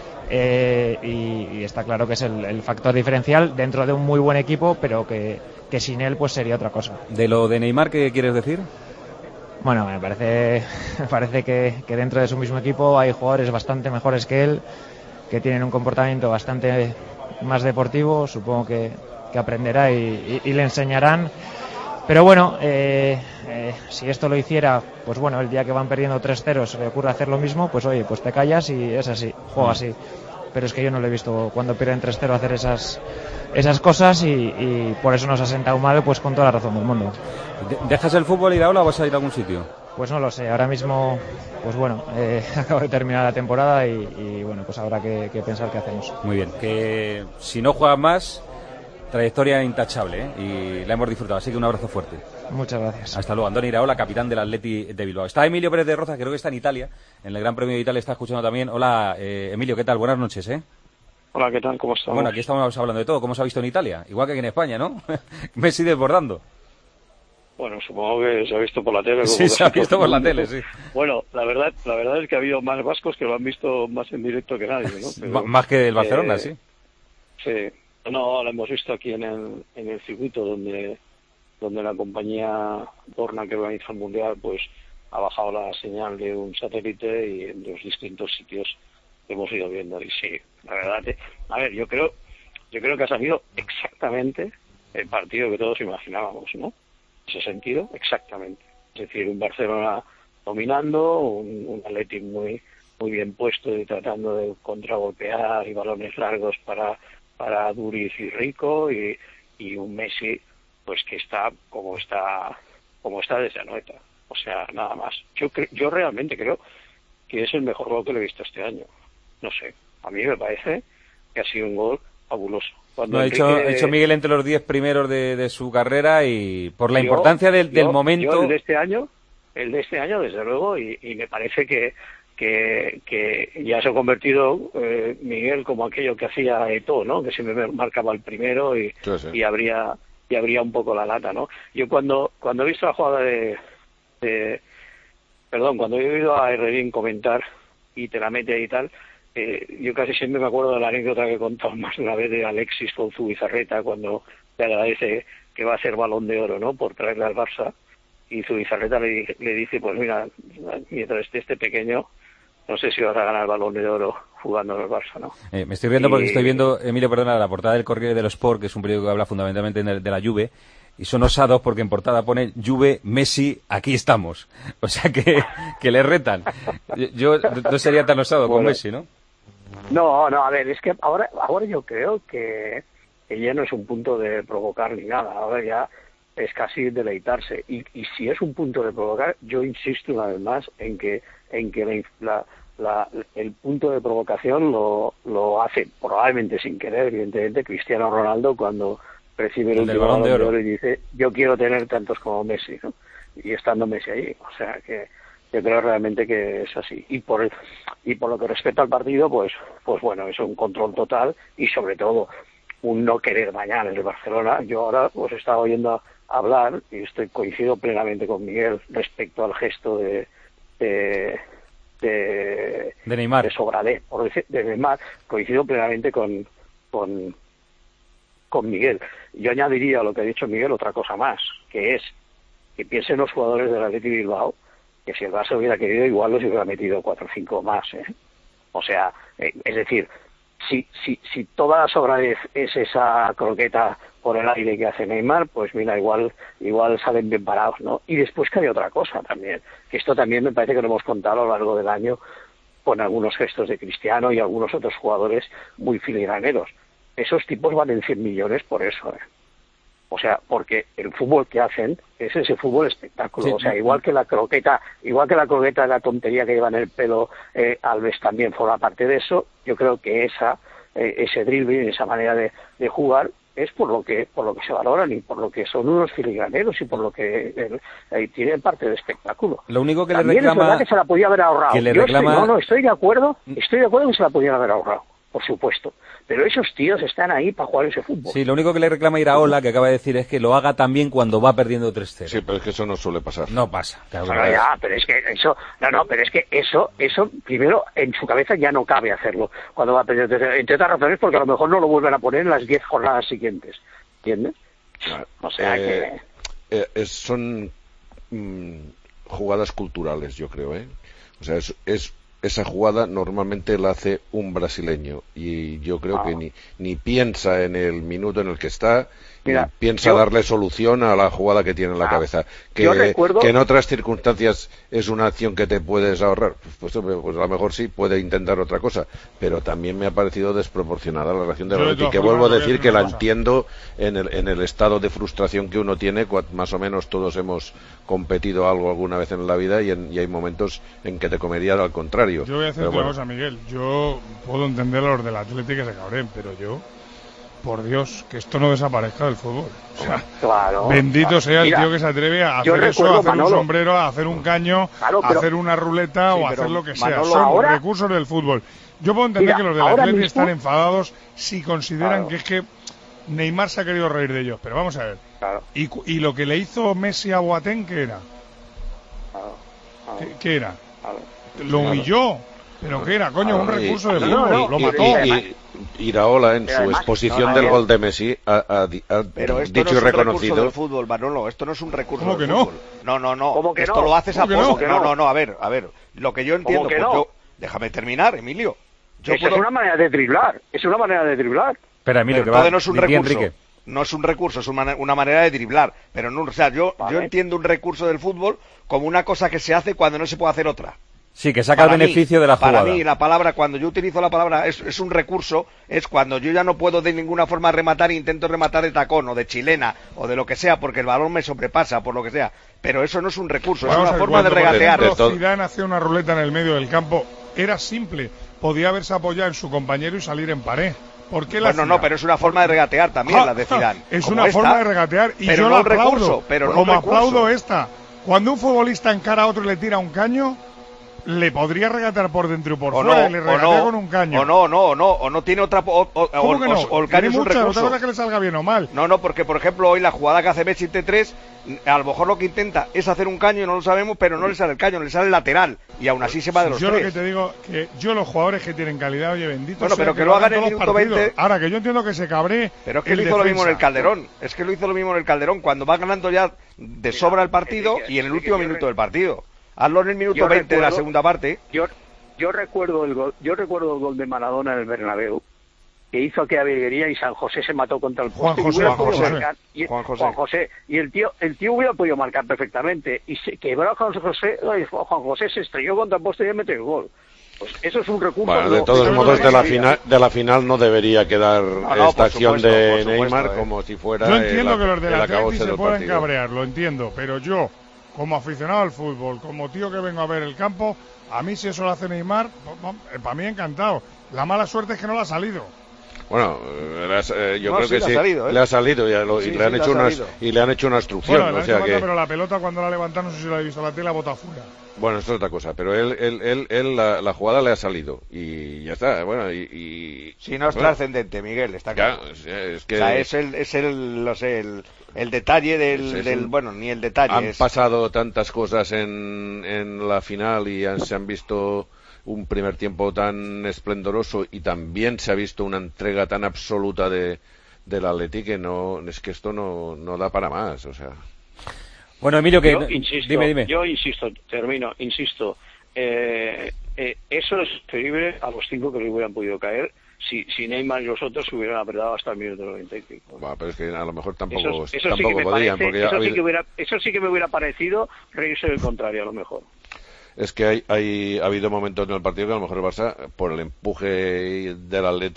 Eh, y, y está claro que es el, el factor diferencial dentro de un muy buen equipo, pero que, que sin él pues sería otra cosa. ¿De lo de Neymar qué quieres decir? Bueno, me parece, me parece que, que dentro de su mismo equipo hay jugadores bastante mejores que él, que tienen un comportamiento bastante más deportivo, supongo que, que aprenderá y, y, y le enseñarán. Pero bueno, eh, eh, si esto lo hiciera, pues bueno, el día que van perdiendo tres cero se le ocurre hacer lo mismo, pues oye, pues te callas y es así, juega así. Pero es que yo no lo he visto cuando pierden tres cero hacer esas esas cosas y, y por eso nos ha sentado mal, pues con toda la razón del mundo. ¿Dejas el fútbol y ahora o vas a ir a algún sitio? Pues no lo sé, ahora mismo, pues bueno, eh, acabo de terminar la temporada y, y bueno, pues habrá que, que pensar qué hacemos. Muy bien, que si no juegas más, trayectoria intachable, ¿eh? Y la hemos disfrutado, así que un abrazo fuerte. Muchas gracias. Hasta luego. Andoni Iraola, capitán del Atleti de Bilbao. Está Emilio Pérez de Roza, creo que está en Italia, en el Gran Premio de Italia, está escuchando también. Hola, eh, Emilio, ¿qué tal? Buenas noches, ¿eh? Hola, ¿qué tal? ¿Cómo estamos? Bueno, aquí estamos hablando de todo. ¿Cómo se ha visto en Italia? Igual que aquí en España, ¿no? Messi desbordando. Bueno, supongo que se ha visto por la tele. Sí, se ha visto por la tele, sí. Bueno, la verdad, la verdad es que ha habido más vascos que lo han visto más en directo que nadie, ¿no? Pero, más que el Barcelona, eh, sí. Sí. No, lo hemos visto aquí en el, en el circuito donde, donde la compañía Dorna que organiza el Mundial, pues ha bajado la señal de un satélite y en los distintos sitios hemos ido viendo. Y sí, la verdad, que, a ver, yo creo, yo creo que ha salido exactamente el partido que todos imaginábamos, ¿no? En ese sentido, exactamente. Es decir, un Barcelona dominando, un, un Athletic muy muy bien puesto y tratando de contragolpear y balones largos para para Duriz y Rico y, y un Messi pues que está como está como está desde Anoeta. O sea, nada más. Yo cre- yo realmente creo que es el mejor gol que le he visto este año. No sé, a mí me parece que ha sido un gol fabuloso. Cuando No, ha hecho, Enrique... hecho Miguel entre los diez primeros de, de su carrera y por la Yo, importancia del, del yo, momento... yo el de este año, el de este año desde luego, y, y me parece que que, que ya se ha convertido eh, Miguel como aquello que hacía Eto'o, ¿no? Que siempre marcaba el primero y, Sí, sí. y abría y abría un poco la lata, ¿no? Yo cuando cuando he visto la jugada de, de perdón, cuando he oído a Herrerín comentar y te la mete y tal, eh, yo casi siempre me acuerdo de la anécdota que he contado más de una vez de Alexis con Zubizarreta cuando le agradece que va a ser Balón de Oro, ¿no? Por traerle al Barça, y Zubizarreta le, le dice, pues mira, mientras esté este pequeño, no sé si vas a ganar el Balón de Oro jugando en el Barça, ¿no? Eh, me estoy viendo porque Y- estoy viendo, Emilio, perdona, la portada del Corriere dello Sport, que es un periódico que habla fundamentalmente de, de la Juve, y son osados porque en portada pone Juve, Messi, aquí estamos. O sea que, que le retan. Yo yo no sería tan osado con Bueno. Messi, ¿no? No, no, a ver, es que ahora, ahora yo creo que, que ya no es un punto de provocar ni nada, ahora ya es casi deleitarse. Y, y si es un punto de provocar, yo insisto una vez más en que en que la, la, la- el punto de provocación lo, lo hace, probablemente sin querer, evidentemente, Cristiano Ronaldo cuando recibe el, El del último Balón de Balón de Oro. Oro y dice, yo quiero tener tantos como Messi, ¿no? Y estando Messi allí, o sea que yo creo realmente que es así. Y por y por lo que respecta al partido, pues pues bueno, es un control total y sobre todo un no querer dañar en el Barcelona. Yo ahora os he estado oyendo hablar y estoy coincido plenamente con Miguel respecto al gesto de de de, De Neymar. de Sobradé, por decir, de Neymar, coincido plenamente con con con Miguel. Yo añadiría a lo que ha dicho Miguel otra cosa más, que es que piensen los jugadores del Athletic Bilbao que si el Barça hubiera querido igual los hubiera metido cuatro o cinco más, ¿eh? O sea, eh, es decir, si si si toda la sobradez es esa croqueta por el aire que hace Neymar, pues mira, igual igual salen bien parados, ¿no? Y después que hay otra cosa también, que esto también me parece que lo hemos contado a lo largo del año con algunos gestos de Cristiano y algunos otros jugadores muy filigraneros. Esos tipos valen cien millones por eso, ¿eh? O sea, porque el fútbol que hacen es ese fútbol espectáculo. Sí. O sea, igual que la croqueta, igual que la croqueta de la tontería que lleva en el pelo, eh, Alves también forma parte de eso. Yo creo que esa, eh, ese dribbling, esa manera de, de jugar, es por lo que por lo que se valoran y por lo que son unos filigraneros y por lo que eh, eh, tienen parte de espectáculo. Lo único que le También reclama... es verdad que se la podía haber ahorrado. Que le Yo reclama... estoy, no, no, estoy de acuerdo, estoy de acuerdo que se la podían haber ahorrado, por supuesto. Pero esos tíos están ahí para jugar ese fútbol. Sí, lo único que le reclama Iraola, que acaba de decir, es que lo haga también cuando va perdiendo tres cero. Sí, pero es que eso no suele pasar. No pasa. Claro, Bueno, ya, pero es que eso, no, no, pero es que eso, eso, primero, en su cabeza ya no cabe hacerlo cuando va perdiendo tres cero. Entre otras razones, porque a lo mejor no lo vuelven a poner en las diez jornadas siguientes. ¿Entiendes? Claro. O sea eh, que... eh, es, son mm, jugadas culturales, yo creo, ¿eh? O sea, es, es esa jugada normalmente la hace un brasileño y yo creo ah. que ni, ni piensa en el minuto en el que está, Mira, ni piensa yo, darle solución a la jugada que tiene en la ah, cabeza. Que, yo recuerdo, que en otras circunstancias es una acción que te puedes ahorrar, pues, pues, pues a lo mejor sí, puede intentar otra cosa, pero también me ha parecido desproporcionada la reacción de Valenti, que vuelvo a decir que la entiendo en el, en el estado de frustración que uno tiene, más o menos todos hemos competido algo alguna vez en la vida y, en, y hay momentos en que te comería al contrario. Yo voy a hacer pero una bueno. cosa, Miguel. Yo puedo entender a los del Atlético que se cabren, pero yo, por Dios, que esto no desaparezca del fútbol. O sea, claro, bendito claro. sea el Mira, tío que se atreve a yo hacer eso, recuerdo, a hacer Manolo, un sombrero, a hacer un caño, claro, a pero, hacer una ruleta sí, o a pero, hacer lo que sea. Manolo, Son ahora, recursos del fútbol. Yo puedo entender mira, que los del ahora Atlético mismo, están enfadados si consideran claro, que es que Neymar se ha querido reír de ellos. Pero vamos a ver. Claro. Y, y lo que le hizo Messi a Boateng, ¿qué era? Claro, claro, ¿Qué, qué era? claro, Lo humilló. ¿Pero qué era, coño? Un Ah, recurso y, de fútbol. no, no, lo y- mató. Y, y, Iraola en Pero su además, exposición no, del no, gol de Messi ha, ha- ha Pero esto dicho no y es un recurso reconocido. del fútbol, Manolo. Esto no es un recurso ¿Cómo del que no? fútbol. No, no, no. ¿Cómo que esto no? lo haces a ¿Cómo que poco. no? Que no, no, no. A ver, a ver. Lo que yo entiendo, ¿Cómo que pues no? yo, déjame terminar, Emilio. Yo Eso puedo... es una manera de driblar. Es una manera de driblar. Espera, Emilio, Pero que va. entonces no es un Di- di, recurso. Enrique. No es un recurso, es una, una manera de driblar. Pero no, o sea, yo, Vale. yo entiendo un recurso del fútbol como una cosa que se hace cuando no se puede hacer otra. Sí, que saca el Para mí- beneficio de la jugada. Para mí, la palabra, cuando yo utilizo la palabra es, es un recurso, es cuando yo ya no puedo de ninguna forma rematar e intento rematar de tacón o de chilena o de lo que sea porque el balón me sobrepasa, por lo que sea. Pero eso no es un recurso, Vamos es a una ver, forma de cuando, por regatear. ejemplo, Zidane hacía una ruleta en el medio del campo, era simple. Podía haberse apoyado en su compañero y salir en pared. ¿Por qué la Bueno, hacía? no, pero es una forma de regatear también, Ja, la de ja, Zidane. Es como una esta, forma de regatear y pero yo no la un aplaudo. recurso, pero no como un recurso. aplaudo esta. Cuando un futbolista encara a otro y le tira un caño, le podría regatear por dentro y por o fuera no, y le o regatea no, con un caño. o no, o no, o no, o no tiene otra, o, o, ¿Cómo o- que no? o- o el caño Tiene es un muchas, recurso. otra cosa que le salga bien o mal. No, no, porque por ejemplo hoy la jugada que hace Messi en T tres, a lo mejor lo que intenta es hacer un caño y no lo sabemos, pero no le sale el caño, le sale el lateral y aún así se va de los Yo tres. lo que te digo, que yo los jugadores que tienen calidad, oye, bendito Bueno, sea pero que lo hagan en todos el los minuto partidos. veinte. Ahora, que yo entiendo que se cabree Pero es que el lo hizo lo mismo en el defensa. Calderón, es que lo hizo lo mismo en el Calderón, cuando va ganando ya de sobra el partido y en el último minuto del partido. Hazlo en el minuto Yo veinte de la recuerdo- segunda parte. Yo, yo recuerdo el gol, yo recuerdo el gol de Maradona en el Bernabéu, que hizo aquella virguería y San José se mató contra el Juan poste y José, hubiera Juan podido José. marcar. Y, Juan José. Juan José. Y el tío, el tío hubiera podido marcar perfectamente. Y se quebró a Juan José, ay, Juan José se estrelló contra el poste y metió el gol. Pues eso es un recurso. Bueno, no, de todos eso no modos, es de la, vida. final, de la final no debería quedar no, esta por acción supuesto, de por supuesto, Neymar eh. como si fuera Yo entiendo el, que los del el Atleti acabose se del pueden partido. cabrear, lo entiendo, pero yo, como aficionado al fútbol, como tío que vengo a ver el campo, a mí si eso lo hace Neymar, para mí encantado. La mala suerte es que no le ha salido. Bueno, eh, le has- eh, yo No, creo sí que le ha sí, salido, ¿eh? le ha salido, ya lo- Sí, y, sí, le han le hecho ha una, salido. y le han hecho una instrucción, Bueno, le o han sea hecho falta, que... pero la pelota cuando la levantan, no sé si la he visto la tela, bota fuera. Bueno, esto es otra cosa, pero él, él, él, él la, la jugada le ha salido y ya está, bueno, y... y Si no es bueno, trascendente, Miguel, está ya, claro. es, es que O sea, es el, es el, no sé, el, el detalle del, Es- es del un- bueno, ni el detalle. han es- pasado tantas cosas en, en la final y han- se han visto un primer tiempo tan esplendoroso y también se ha visto una entrega tan absoluta de del Atleti que no, es que esto no, no da para más, o sea... Bueno, Emilio, que... Yo insisto, dime, dime. yo insisto, termino, insisto, eh, eh, eso es preferible a los cinco que le hubieran podido caer si, si Neymar y los otros se hubieran apretado hasta el minuto noventa y cinco. Bueno, pero es que a lo mejor tampoco, Eso, eso sí tampoco que me podían, parece, porque ya eso, sí habéis- que hubiera, eso sí que me hubiera parecido reírse del contrario, a lo mejor. es que hay, hay ha habido momentos en el partido que a lo mejor el Barça, por el empuje del Athletic,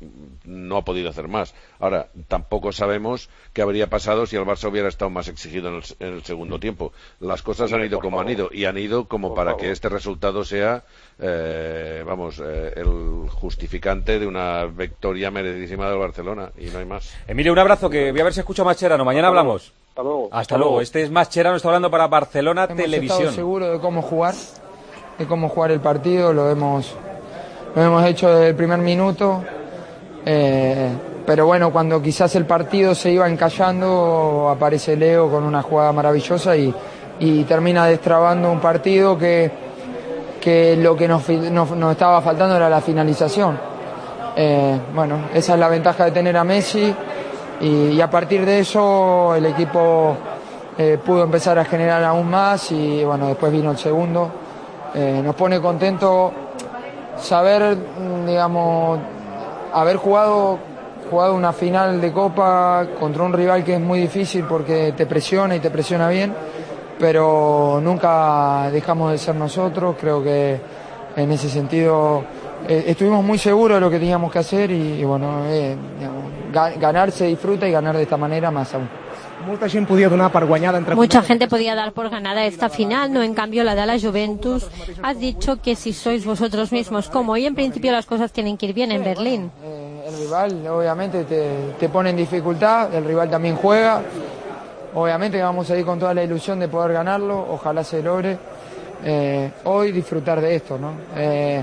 no ha podido hacer más. Ahora, tampoco sabemos qué habría pasado si el Barça hubiera estado más exigido en el, en el segundo tiempo. Las cosas han ido como han ido, y han ido como para que este resultado sea, eh, vamos, eh, el justificante de una victoria merecidísima del Barcelona, y no hay más. Emilio, un abrazo, que voy a ver si escucho más Cherano. Mañana hablamos. Hasta luego. Hasta, Hasta luego. luego. Este es más Cherano, está hablando para Barcelona hemos Televisión. Estado seguro de cómo jugar, de cómo jugar el partido, lo hemos, lo hemos hecho desde el primer minuto. Eh, pero bueno, cuando quizás el partido se iba encallando, aparece Leo con una jugada maravillosa y, y termina destrabando un partido que, que lo que nos, nos, nos estaba faltando era la finalización. Eh, bueno, esa es la ventaja de tener a Messi, y, y a partir de eso el equipo eh, pudo empezar a generar aún más, y bueno, después vino el segundo. Eh, nos pone contento saber, digamos, haber jugado, jugado una final de Copa contra un rival que es muy difícil porque te presiona y te presiona bien, pero nunca dejamos de ser nosotros. Creo que en ese sentido eh, estuvimos muy seguros de lo que teníamos que hacer, y, y bueno, eh, digamos, ga ganar se disfruta, y ganar de esta manera más aún. Molta gent podia donar per guanyada entre Mucha gente podía dar por ganada esta final, no, en cambio la da la Juventus. Has dicho que si sois vosotros mismos, como hoy en principio las cosas tienen que ir bien en Berlín. Eh, el rival obviamente te, te pone en dificultad, el rival también juega. Obviamente que vamos a ir con toda la ilusión de poder ganarlo, ojalá se logre. Eh, hoy disfrutar de esto, ¿no? Eh,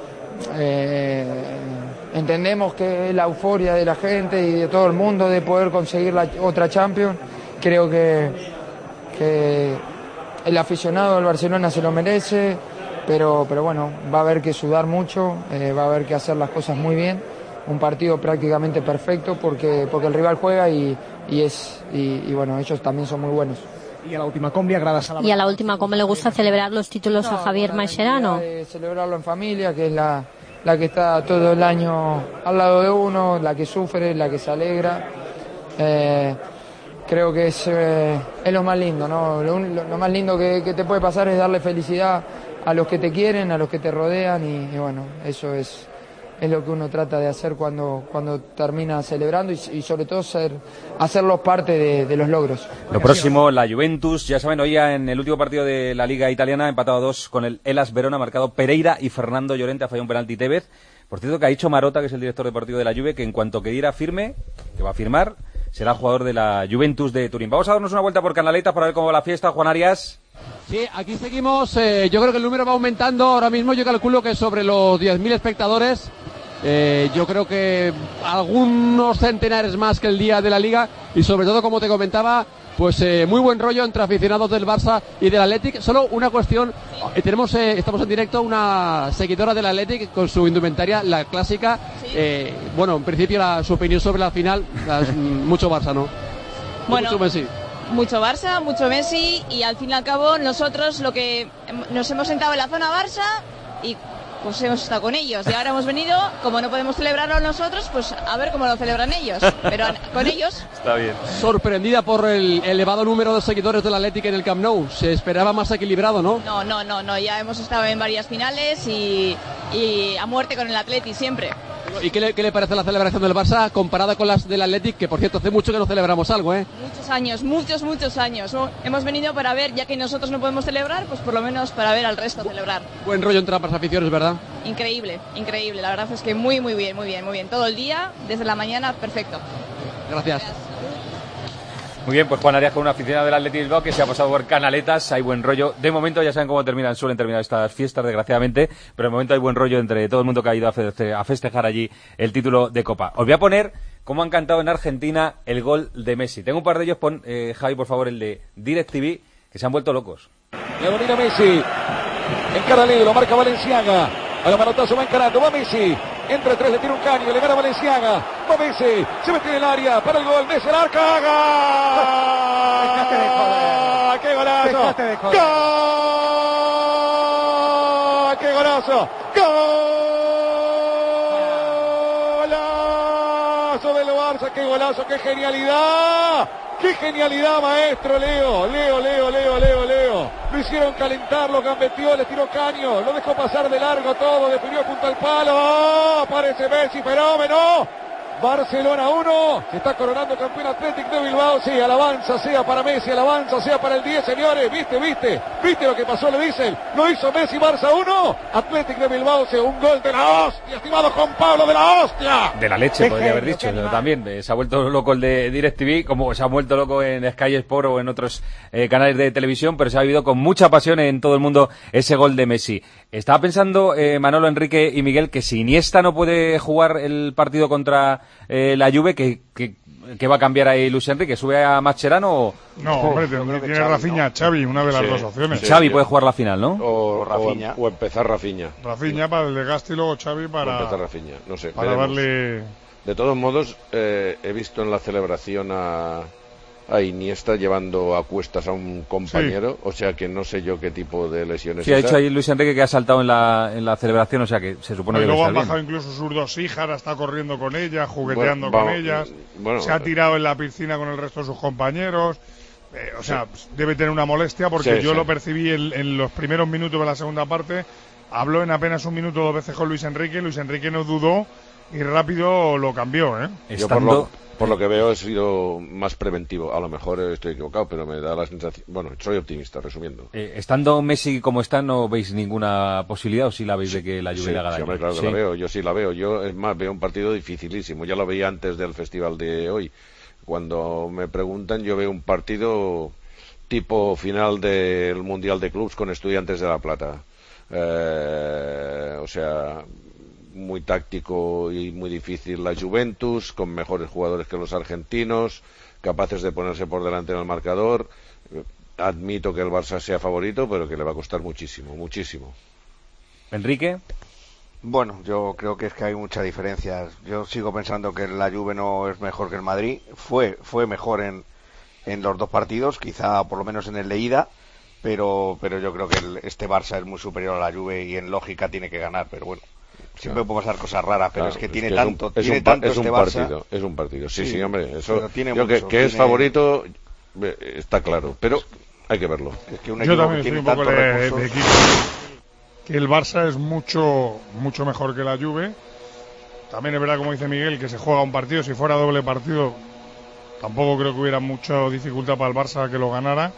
eh, entendemos que es la euforia de la gente y de todo el mundo de poder conseguir la otra Champions. Creo que, que el aficionado del Barcelona se lo merece, pero, pero bueno, va a haber que sudar mucho, eh, va a haber que hacer las cosas muy bien. Un partido prácticamente perfecto porque, porque el rival juega y, y, es, y, y bueno, ellos también son muy buenos. Y a la última com li agrada celebrar. Y a la última com le gusta celebrar los títulos no, a Javier Mascherano. De celebrarlo en familia, que es la, la que está todo el año al lado de uno, la que sufre, la que se alegra. Eh, creo que es, eh, es lo más lindo, ¿no? Lo, lo, lo más lindo que, que te puede pasar es darle felicidad a los que te quieren, a los que te rodean, y, y bueno, eso es, es lo que uno trata de hacer cuando, cuando termina celebrando, y, y sobre todo ser, hacerlos parte de, de los logros. Lo próximo, la Juventus, ya saben, hoy en el último partido de la Liga Italiana, empatado a dos con el Hellas Verona, marcado Pereira y Fernando Llorente, ha fallado un penalti Tevez. Por cierto, que ha dicho Marota, que es el director deportivo de la Juve, que en cuanto que diera firme, que va a firmar, será jugador de la Juventus de Turín. Vamos a darnos una vuelta por Canaletas para ver cómo va la fiesta. Juan Arias. Sí, aquí seguimos. Eh, yo creo que el número va aumentando. Ahora mismo yo calculo que sobre los diez mil espectadores. Eh, yo creo que algunos centenares más que el día de la Liga, y sobre todo, como te comentaba, pues eh, muy buen rollo entre aficionados del Barça y del Athletic. Solo una cuestión, eh, tenemos, eh, estamos en directo una seguidora del Athletic con su indumentaria, la clásica. Eh, bueno, en principio la, su opinión sobre la final, la, mucho Barça, ¿no? Bueno, mucho Messi. Mucho Barça, mucho Messi, y al fin y al cabo nosotros lo que nos hemos sentado en la zona Barça y pues hemos estado con ellos, y ahora hemos venido, como no podemos celebrarlo nosotros, pues a ver cómo lo celebran ellos, pero con ellos. Está bien. Sorprendida por el elevado número de seguidores del Athletic en el Camp Nou, se esperaba más equilibrado, ¿no? No, no, no, no, ya hemos estado en varias finales y, y a muerte con el Athletic siempre. ¿Y qué le, qué le parece la celebración del Barça comparada con las del Athletic, que por cierto hace mucho que no celebramos algo, eh? Muchos años, muchos, muchos años. Hemos venido para ver, ya que nosotros no podemos celebrar, pues por lo menos para ver al resto celebrar. Buen rollo entre ambas aficiones, ¿verdad? Increíble, increíble. La verdad es que muy, muy bien, muy bien, muy bien. Todo el día, desde la mañana, perfecto. Gracias. Muy bien, pues Juan Arias con una aficionada del Athletic Bilbao que se ha pasado por Canaletas. Hay buen rollo. De momento ya saben cómo terminan, suelen terminar estas fiestas, desgraciadamente, pero de momento hay buen rollo entre todo el mundo que ha ido a, fe a festejar allí el título de Copa. Os voy a poner cómo han cantado en Argentina el gol de Messi. Tengo un par de ellos, pon, eh, Javi, por favor, el de DirecTV, que se han vuelto locos. Le domina Messi. Encara Leo, lo marca Valenciaga. A la manotazo va encarando, va Messi. Entre tres, le tira un caño, le gana Valenciaga. Va Messi, se mete en el área para el gol. Messi al arca. ¡Gol! ¡Qué golazo! ¡Gol! ¡Qué golazo! ¡Golazo del Barça! ¡Qué golazo! ¡Qué genialidad! ¡Qué genialidad, maestro Leo! Leo, Leo, Leo, Leo, Leo. Lo hicieron calentar, lo gambeteó, le tiró caño, lo dejó pasar de largo todo, definió junto al palo. ¡Oh! Aparece Messi, fenómeno. Barcelona uno, se está coronando campeón Athletic de Bilbao. Sí, alabanza sea para Messi, alabanza sea para el diez, señores. ¿Viste, viste? ¿Viste lo que pasó? Le dicen, lo hizo Messi, Barça uno, Athletic de Bilbao, un gol de la hostia, estimado Juan Pablo, de la hostia. De la leche, podría haber dicho también. Eh, se ha vuelto loco el de DirecTV, como se ha vuelto loco en Sky Sport o en otros eh, canales de televisión, pero se ha vivido con mucha pasión en todo el mundo ese gol de Messi. Estaba pensando, eh, Manolo, Enrique y Miguel, que si Iniesta no puede jugar el partido contra eh, la Juve, que, que, que va a cambiar ahí Luis Enrique, ¿sube a Mascherano o...? No, hombre, tiene, tiene Rafinha, no. Xavi, una de las sí, dos opciones. Sí, Xavi sí. puede jugar la final, ¿no? O, o Rafinha. O, o empezar Rafinha. Rafinha para el desgaste y luego Xavi para... O empezar Rafinha, no sé. Para veremos. darle... De todos modos, eh, he visto en la celebración a... a Iniesta llevando a cuestas a un compañero, sí. o sea que no sé yo qué tipo de lesiones. Sí, ha dicho ahí Luis Enrique que ha saltado en la, en la celebración, o sea que se supone y que luego han bien. bajado incluso sus dos hijas, está corriendo con ellas, jugueteando bueno, con vamos, ellas, bueno, se ha tirado en la piscina con el resto de sus compañeros, eh, o sea, sí. debe tener una molestia porque sí, yo sí. lo percibí en, en los primeros minutos de la segunda parte, habló en apenas un minuto dos veces con Luis Enrique, Luis Enrique no dudó y rápido lo cambió, ¿eh? Estando... Por lo que veo, he sido más preventivo. A lo mejor estoy equivocado, pero me da la sensación... Bueno, soy optimista, resumiendo. Eh, estando Messi como está, ¿no veis ninguna posibilidad o sí la veis de que la Juve sí, le haga daño? Sí, hombre, claro que sí. la veo. Yo sí la veo. Yo, es más, veo un partido dificilísimo. Ya lo veía antes del festival de hoy. Cuando me preguntan, yo veo un partido tipo final del Mundial de Clubs con Estudiantes de La Plata. Eh, o sea... muy táctico y muy difícil la Juventus, con mejores jugadores que los argentinos, capaces de ponerse por delante en el marcador. Admito que el Barça sea favorito, pero que le va a costar muchísimo, muchísimo. Enrique. Bueno, yo creo que es que hay muchas diferencias. Yo sigo pensando que la Juve no es mejor que el Madrid. Fue fue mejor en, en los dos partidos, quizá por lo menos en el de ida, pero pero yo creo que el, este Barça es muy superior a la Juve y en lógica tiene que ganar, pero bueno. Siempre puede pasar cosas raras, pero claro, es que tiene es que tanto, es un, tiene es un, tanto es un este partido, Barça. Es un partido, sí, sí, sí hombre, eso tiene yo mucho, que, que tiene... es favorito está claro, pero hay que verlo. Es que un yo también estoy un poco de, de equipo que el Barça es mucho mucho mejor que la Juve. También es verdad, como dice Miguel, que se juega un partido, si fuera doble partido tampoco creo que hubiera mucha dificultad para el Barça que lo ganara.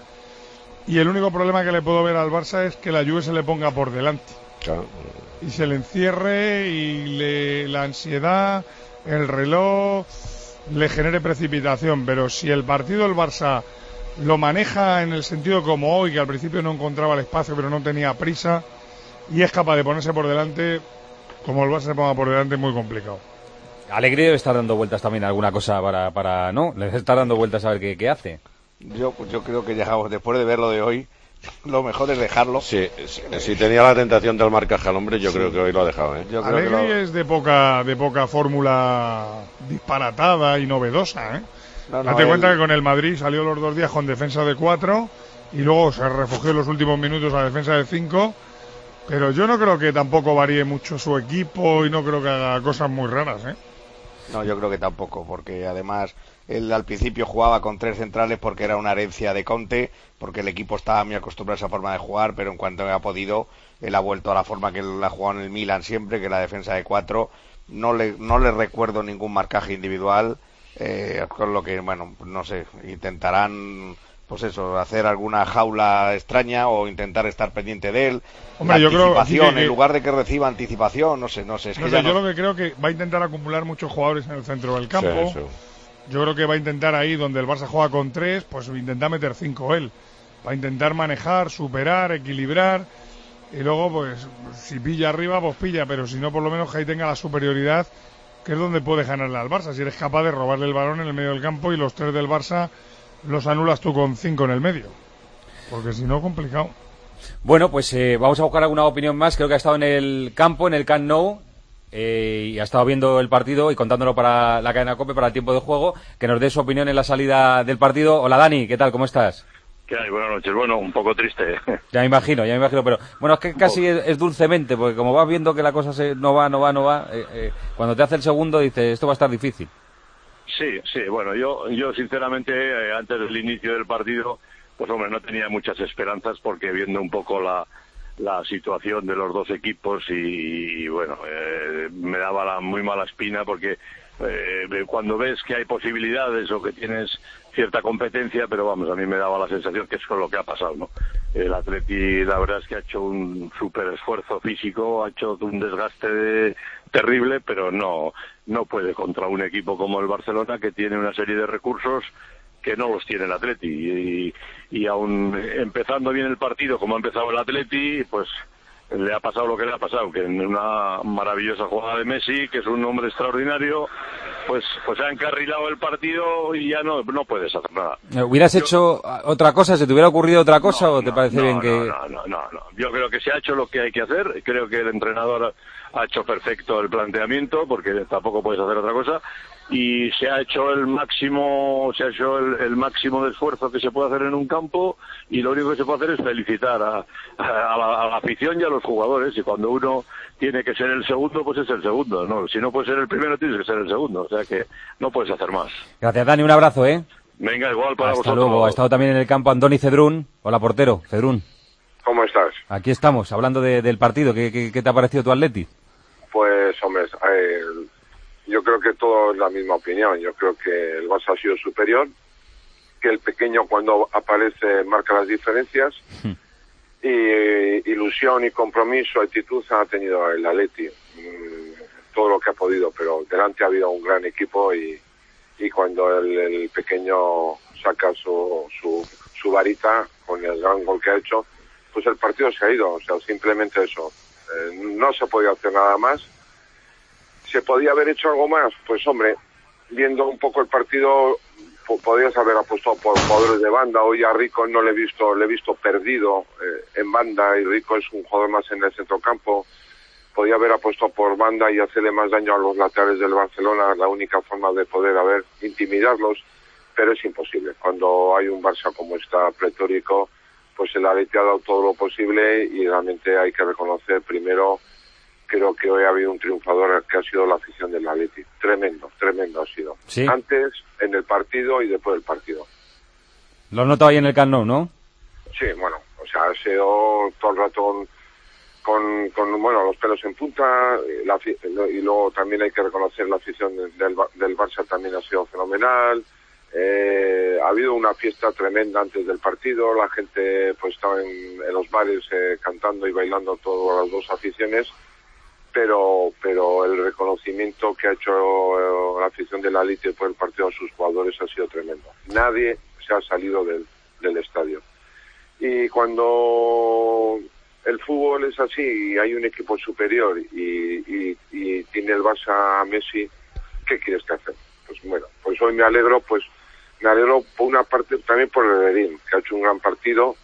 Y el único problema que le puedo ver al Barça es que la Juve se le ponga por delante. Claro. Y se le encierre y le, la ansiedad, el reloj, le genere precipitación. Pero si el partido del Barça lo maneja en el sentido como hoy, que al principio no encontraba el espacio pero no tenía prisa, y es capaz de ponerse por delante, como el Barça se ponga por delante, es muy complicado. Alegre debe estar dando vueltas también a alguna cosa para, para ¿no? Le debe estar dando vueltas a ver qué, qué hace. Yo, yo creo que llegamos, después de ver lo de hoy, lo mejor es dejarlo. Sí, si, si tenía la tentación del marcaje al hombre, yo sí. creo que hoy lo ha dejado, ¿eh? Yo Alegri creo que lo... es de poca de poca fórmula disparatada y novedosa, ¿eh? No, no, Date él... cuenta que con el Madrid salió los dos días con defensa de cuatro y luego se refugió en los últimos minutos a defensa de cinco, pero yo no creo que tampoco varíe mucho su equipo y no creo que haga cosas muy raras, ¿eh? No, yo creo que tampoco, porque además él al principio jugaba con tres centrales porque era una herencia de Conte, porque el equipo estaba muy acostumbrado a esa forma de jugar, pero en cuanto ha podido, él ha vuelto a la forma que él ha jugado en el Milan siempre, que la defensa de cuatro. No le, no le recuerdo ningún marcaje individual, eh, con lo que, bueno, no sé, intentarán, pues eso, hacer alguna jaula extraña o intentar estar pendiente de él. Hombre, yo anticipación, creo que... en lugar de que reciba anticipación, no sé, no sé. Es no que sé ya yo no... lo que creo que va a intentar acumular muchos jugadores en el centro del campo. Sí, sí. Yo creo que va a intentar ahí, donde el Barça juega con tres, pues intentar meter cinco él. Va a intentar manejar, superar, equilibrar. Y luego, pues, si pilla arriba, pues pilla. Pero si no, por lo menos que ahí tenga la superioridad, que es donde puede ganarle al Barça. Si eres capaz de robarle el balón en el medio del campo y los tres del Barça los anulas tú con cinco en el medio. Porque si no, complicado. Bueno, pues eh, vamos a buscar alguna opinión más. Creo que ha estado en el campo, en el Camp Nou. Eh, y ha estado viendo el partido y contándolo para la cadena COPE, para el tiempo de juego, que nos dé su opinión en la salida del partido. Hola Dani, ¿qué tal? ¿Cómo estás? ¿Qué hay? Buenas noches. Bueno, un poco triste. Ya me imagino, ya me imagino, pero bueno, es que casi es, es dulcemente, porque como vas viendo que la cosa se, no va, no va, no va, eh, eh, cuando te hace el segundo dices, esto va a estar difícil. Sí, sí, bueno, yo yo sinceramente, eh, antes del inicio del partido, pues hombre, no tenía muchas esperanzas porque viendo un poco la la situación de los dos equipos y, y bueno, eh, me daba la muy mala espina porque eh, cuando ves que hay posibilidades o que tienes cierta competencia, pero vamos, a mí me daba la sensación que es con lo que ha pasado, ¿no? El Atleti, la verdad es que ha hecho un súper esfuerzo físico, ha hecho un desgaste de, terrible, pero no, no puede contra un equipo como el Barcelona, que tiene una serie de recursos que no los tiene el Atleti, y, y aún empezando bien el partido como ha empezado el Atleti, pues le ha pasado lo que le ha pasado, que en una maravillosa jugada de Messi, que es un hombre extraordinario, pues pues ha encarrilado el partido y ya no no puedes hacer nada. ¿Hubieras Yo, hecho otra cosa? ¿Se te hubiera ocurrido otra cosa no, o te no, parece no, bien no, que...? No, no, no, no. Yo creo que se ha hecho lo que hay que hacer. Creo que el entrenador ha hecho perfecto el planteamiento, porque tampoco puedes hacer otra cosa, y se ha hecho el máximo se ha hecho el, el máximo de esfuerzo que se puede hacer en un campo, y lo único que se puede hacer es felicitar a, a, la, a la afición y a los jugadores, y cuando uno tiene que ser el segundo, pues es el segundo, ¿no? Si no puedes ser el primero, tienes que ser el segundo, o sea que no puedes hacer más. Gracias, Dani, un abrazo, ¿eh? Venga, igual para Hasta vosotros. Hasta luego. Ha estado también en el campo Andoni Cedrún. Hola, portero. Cedrún. ¿Cómo estás? Aquí estamos, hablando de, del partido. ¿Qué, qué, ¿Qué te ha parecido tu Atleti? Pues, hombre, eh, yo creo que todo es la misma opinión. Yo creo que el Barça ha sido superior, que el pequeño cuando aparece marca las diferencias, hmm. y ilusión y compromiso, actitud ha tenido el Atleti, mm, todo lo que ha podido, pero delante ha habido un gran equipo, y, y cuando el, el pequeño saca su, su, su varita con el gran gol que ha hecho, pues el partido se ha ido, o sea, simplemente eso. Eh, no se podía hacer nada más. ¿Se podía haber hecho algo más? Pues hombre, viendo un poco el partido, po podías haber apostado por jugadores de banda. Hoy a Rico no le he visto, le he visto perdido eh, en banda, y Rico es un jugador más en el centrocampo. Podía haber apostado por banda y hacerle más daño a los laterales del Barcelona, la única forma de poder haber intimidarlos, pero es imposible. Cuando hay un Barça como está pletórico, pues el Atleti ha dado todo lo posible, y realmente hay que reconocer primero, creo que hoy ha habido un triunfador que ha sido la afición del Atleti. Tremendo, tremendo ha sido. ¿Sí? Antes, en el partido y después del partido. Lo has notado ahí en el Camp Nou, ¿no? Sí, bueno, o sea, ha sido todo el rato con, con, con bueno, los pelos en punta, la, y luego también hay que reconocer la afición del, del Barça también ha sido fenomenal. Eh, ha habido una fiesta tremenda antes del partido, la gente pues estaba en, en los bares eh, cantando y bailando todas las dos aficiones, pero pero el reconocimiento que ha hecho eh, la afición del Atleti por el partido a sus jugadores ha sido tremendo. Nadie se ha salido del, del estadio. Y cuando el fútbol es así y hay un equipo superior y, y, y tiene el Barça a Messi, ¿qué quieres que hacer? Pues bueno, pues hoy me alegro, pues me alegro por una parte también por el Redín, que ha hecho un gran partido,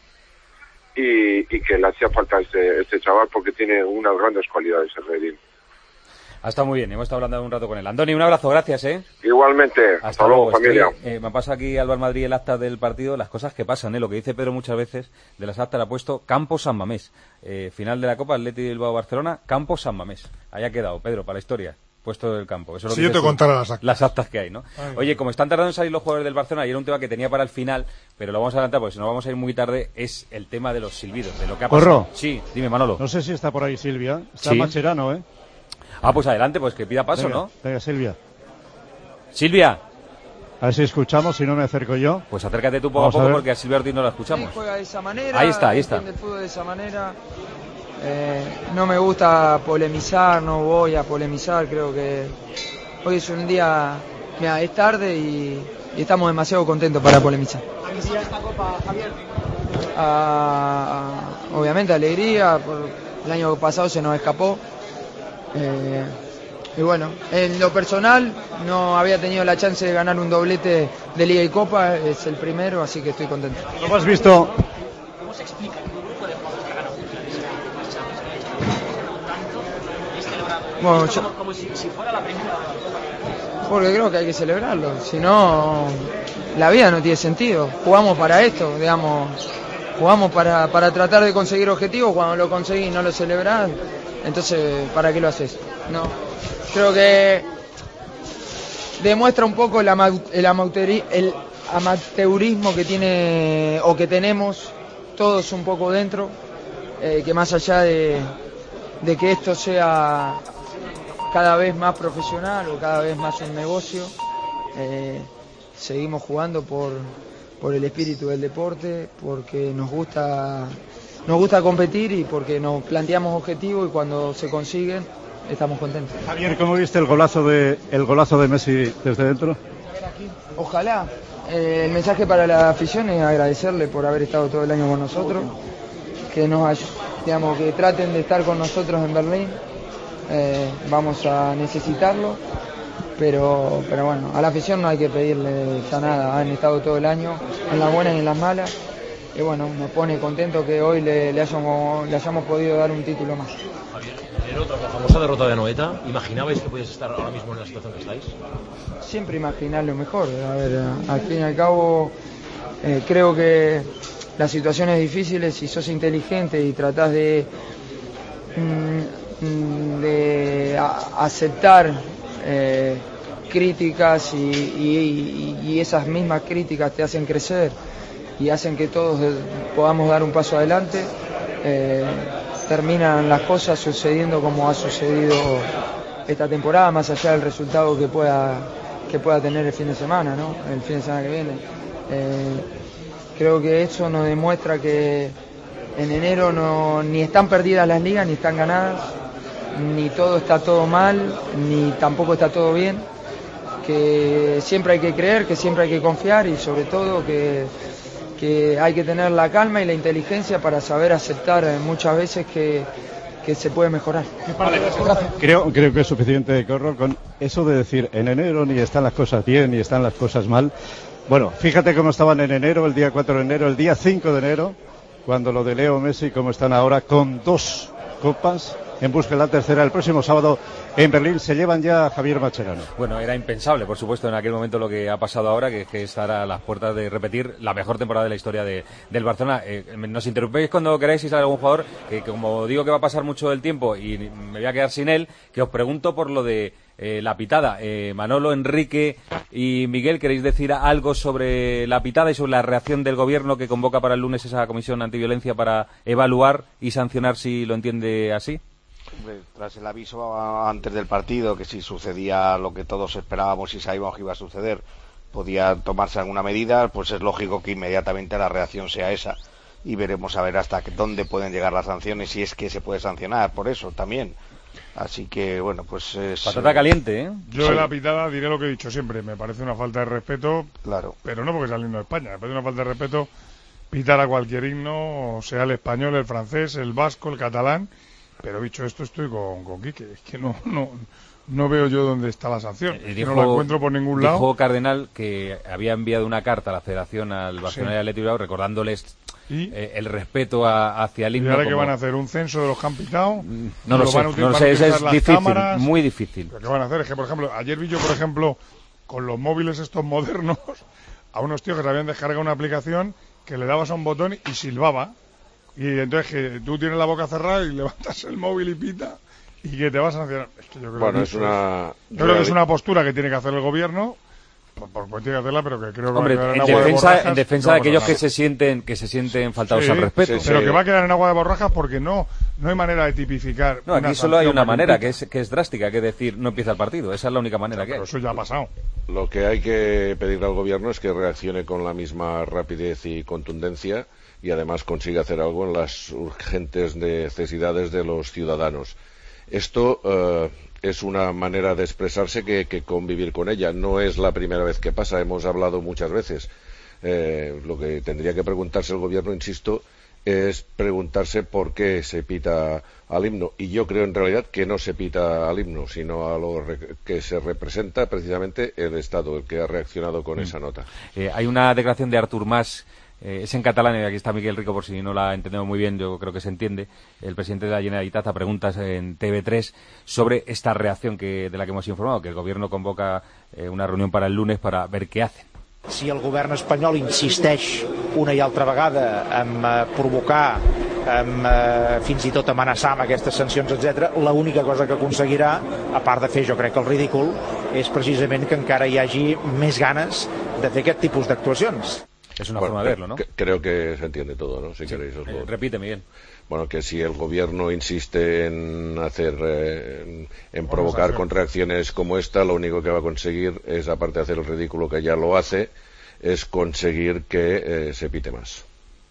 y, y que le hacía falta este, este chaval, porque tiene unas grandes cualidades el Redín. Ha estado muy bien, hemos estado hablando un rato con él. Andoni, un abrazo, gracias, ¿eh? Igualmente, hasta, hasta luego, familia. Estoy, eh, me pasa aquí Álvaro Madrid el acta del partido, las cosas que pasan, ¿eh? Lo que dice Pedro muchas veces de las actas, le ha puesto Campo San Mamés. Eh, final de la Copa, Atleti Bilbao-Barcelona, Campo San Mamés. Ahí ha quedado, Pedro, para la historia. Puesto del campo. Eso es lo si que yo te contara las actas. Las actas que hay, ¿no? Ay, Oye, como están tardando en salir los jugadores del Barcelona, y era un tema que tenía para el final, pero lo vamos a adelantar porque si no vamos a ir muy tarde, es el tema de los silbidos, de lo que ha pasado. Corro. Sí, dime, Manolo. No sé si está por ahí Silvia. Está ¿Sí? Macherano, ¿eh? Ah, pues adelante, pues que pida paso, venga, ¿no? Venga, Silvia. Silvia. A ver si escuchamos, si no me acerco yo. Pues acércate tú poco Vamos a poco a porque a Silvia Ortiz no la escuchamos. Sí, juega de esa manera. Ahí está, ahí está. El fútbol de esa manera. Eh, no me gusta polemizar, no voy a polemizar, creo que hoy es un día, mira, es tarde y, y estamos demasiado contentos para polemizar. ¿Alegría esta Copa, Javier? Ah, obviamente alegría, por el año pasado se nos escapó. Eh, y bueno, en lo personal no había tenido la chance de ganar un doblete de Liga y Copa, es el primero, así que estoy contento. ¿Cómo has visto? ¿Cómo se explica que un grupo de jugadores que ha ganado tanto es celebrado? Bueno, como, yo... como si, si fuera la primera. Porque creo que hay que celebrarlo, si no la vida no tiene sentido. Jugamos para esto, digamos, jugamos para, para tratar de conseguir objetivos. Cuando lo conseguís y no lo celebrás, entonces ¿para qué lo haces? No, creo que demuestra un poco el, ama, el, amauteri, el amateurismo que tiene o que tenemos todos un poco dentro, eh, que más allá de, de que esto sea cada vez más profesional o cada vez más un negocio, eh, seguimos jugando por, por el espíritu del deporte, porque nos gusta, nos gusta competir y porque nos planteamos objetivos y cuando se consiguen estamos contentos. Javier, ¿cómo viste el golazo de, el golazo de Messi desde dentro? Ojalá. Eh, el mensaje para la afición es agradecerle por haber estado todo el año con nosotros, que nos digamos, que traten de estar con nosotros en Berlín, eh, vamos a necesitarlo, pero, pero bueno, a la afición no hay que pedirle ya nada, han estado todo el año en las buenas y en las malas, y bueno, me pone contento que hoy le, le, hayamos, le hayamos podido dar un título más. En otra, la famosa derrota de Anoeta, ¿imaginabais que podíais estar ahora mismo en la situación que estáis? Siempre imaginar lo mejor. A ver, al fin y al cabo, eh, creo que las situaciones difíciles, si sos inteligente y tratás de, mm, de a, aceptar eh, críticas y, y, y esas mismas críticas te hacen crecer y hacen que todos podamos dar un paso adelante, eh, terminan las cosas sucediendo como ha sucedido esta temporada, más allá del resultado que pueda que pueda tener el fin de semana, ¿no? El fin de semana que viene. Eh, creo que eso nos demuestra que en enero no, ni están perdidas las ligas, ni están ganadas, ni todo está todo mal, ni tampoco está todo bien, que siempre hay que creer, que siempre hay que confiar y sobre todo que que hay que tener la calma y la inteligencia para saber aceptar muchas veces que, que se puede mejorar. Creo, creo que es suficiente, Corro, con eso de decir en enero ni están las cosas bien ni están las cosas mal. Bueno, fíjate cómo estaban en enero, el día cuatro de enero, el día cinco de enero, cuando lo de Leo Messi, cómo están ahora con dos copas en busca de la tercera el próximo sábado en Berlín. Se llevan ya a Javier Mascherano. Bueno, era impensable, por supuesto, en aquel momento lo que ha pasado ahora, que, que estará a las puertas de repetir la mejor temporada de la historia de, del Barcelona. Eh, nos interrumpéis cuando queráis si sale algún jugador, que, que como digo que va a pasar mucho el tiempo y me voy a quedar sin él, que os pregunto por lo de eh, la pitada. Eh, Manolo, Enrique y Miguel, ¿queréis decir algo sobre la pitada y sobre la reacción del gobierno que convoca para el lunes esa comisión antiviolencia para evaluar y sancionar si lo entiende así? Tras el aviso antes del partido que si sucedía lo que todos esperábamos y sabíamos que iba a suceder podía tomarse alguna medida, pues es lógico que inmediatamente la reacción sea esa y veremos a ver hasta dónde pueden llegar las sanciones, si es que se puede sancionar por eso también. Así que bueno, pues es... Patata caliente, ¿eh? Yo sí. En la pitada diré lo que he dicho siempre, me parece una falta de respeto, claro, pero no porque sea el himno de España, me parece una falta de respeto pitar a cualquier himno, sea el español, el francés, el vasco, el catalán. Pero dicho esto, estoy con, con Quique. Es que no, no, no veo yo dónde está la sanción. Eh, dijo, no la encuentro por ningún lado. Dijo Cardenal que había enviado una carta a la Federación, al Barcelona sí. y al Athletic Bilbao, recordándoles eh, el respeto a, hacia el himno. ¿Y ahora como... que van a hacer? ¿Un censo de los que han pitado? No lo, lo sé, no lo sé, es, es difícil, cámaras. Muy difícil. Lo que van a hacer es que, por ejemplo, ayer vi yo, por ejemplo, con los móviles estos modernos, a unos tíos que se habían descargado una aplicación que le dabas a un botón y silbaba. Y entonces que tú tienes la boca cerrada y levantas el móvil y pita y que te vas a sancionar. Es que yo creo, bueno, que, es una... es, yo creo que es una postura que tiene que hacer el gobierno, por, por, por tiene que hacerla, pero que creo que Hombre, va a quedar en, en agua defensa, de borrajas. En defensa no, de aquellos bueno, que se sienten que se sienten faltados sí, al respeto. Sí, sí. Pero que va a quedar en agua de borrajas porque no no hay manera de tipificar. No, aquí solo hay una manera, que es, que es drástica, que es decir, no empieza el partido. Esa es la única manera no, que hay. Pero eso ya ha pasado. Lo que hay que pedirle al gobierno es que reaccione con la misma rapidez y contundencia y además consiga hacer algo en las urgentes necesidades de los ciudadanos. Esto uh, es una manera de expresarse que, que convivir con ella. No es la primera vez que pasa, hemos hablado muchas veces. Eh, lo que tendría que preguntarse el gobierno, insisto, es preguntarse por qué se pita al himno. Y yo creo en realidad que no se pita al himno, sino a lo que se representa precisamente el Estado, el que ha reaccionado con mm. esa nota. Eh, hay una declaración de Artur Mas. Eh, es en catalán, y aquí está Miguel Rico por si no la entendemos muy bien, yo creo que se entiende. El presidente de la Generalitat a preguntas en T V tres sobre esta reacción que, de la que hemos informado, que el gobierno convoca eh, una reunión para el lunes para ver qué hacen. Si el govern espanyol insisteix una i altra vegada en eh, provocar, en eh, fins i tot amenaçar amb aquestes sancions, etcètera, l'única cosa que aconseguirà, a part de fer jo crec que el ridícul, és precisament que encara hi hagi més ganes de fer aquest tipus d'actuacions. Es una bueno, forma de verlo, ¿no? Creo que se entiende todo, ¿no? Si sí. queréis os lo... eh, repite, Miguel. Bueno, que si el gobierno insiste en hacer, eh, en, en provocar contracciones como esta, lo único que va a conseguir es, aparte de hacer el ridículo que ya lo hace, es conseguir que eh, se pite más.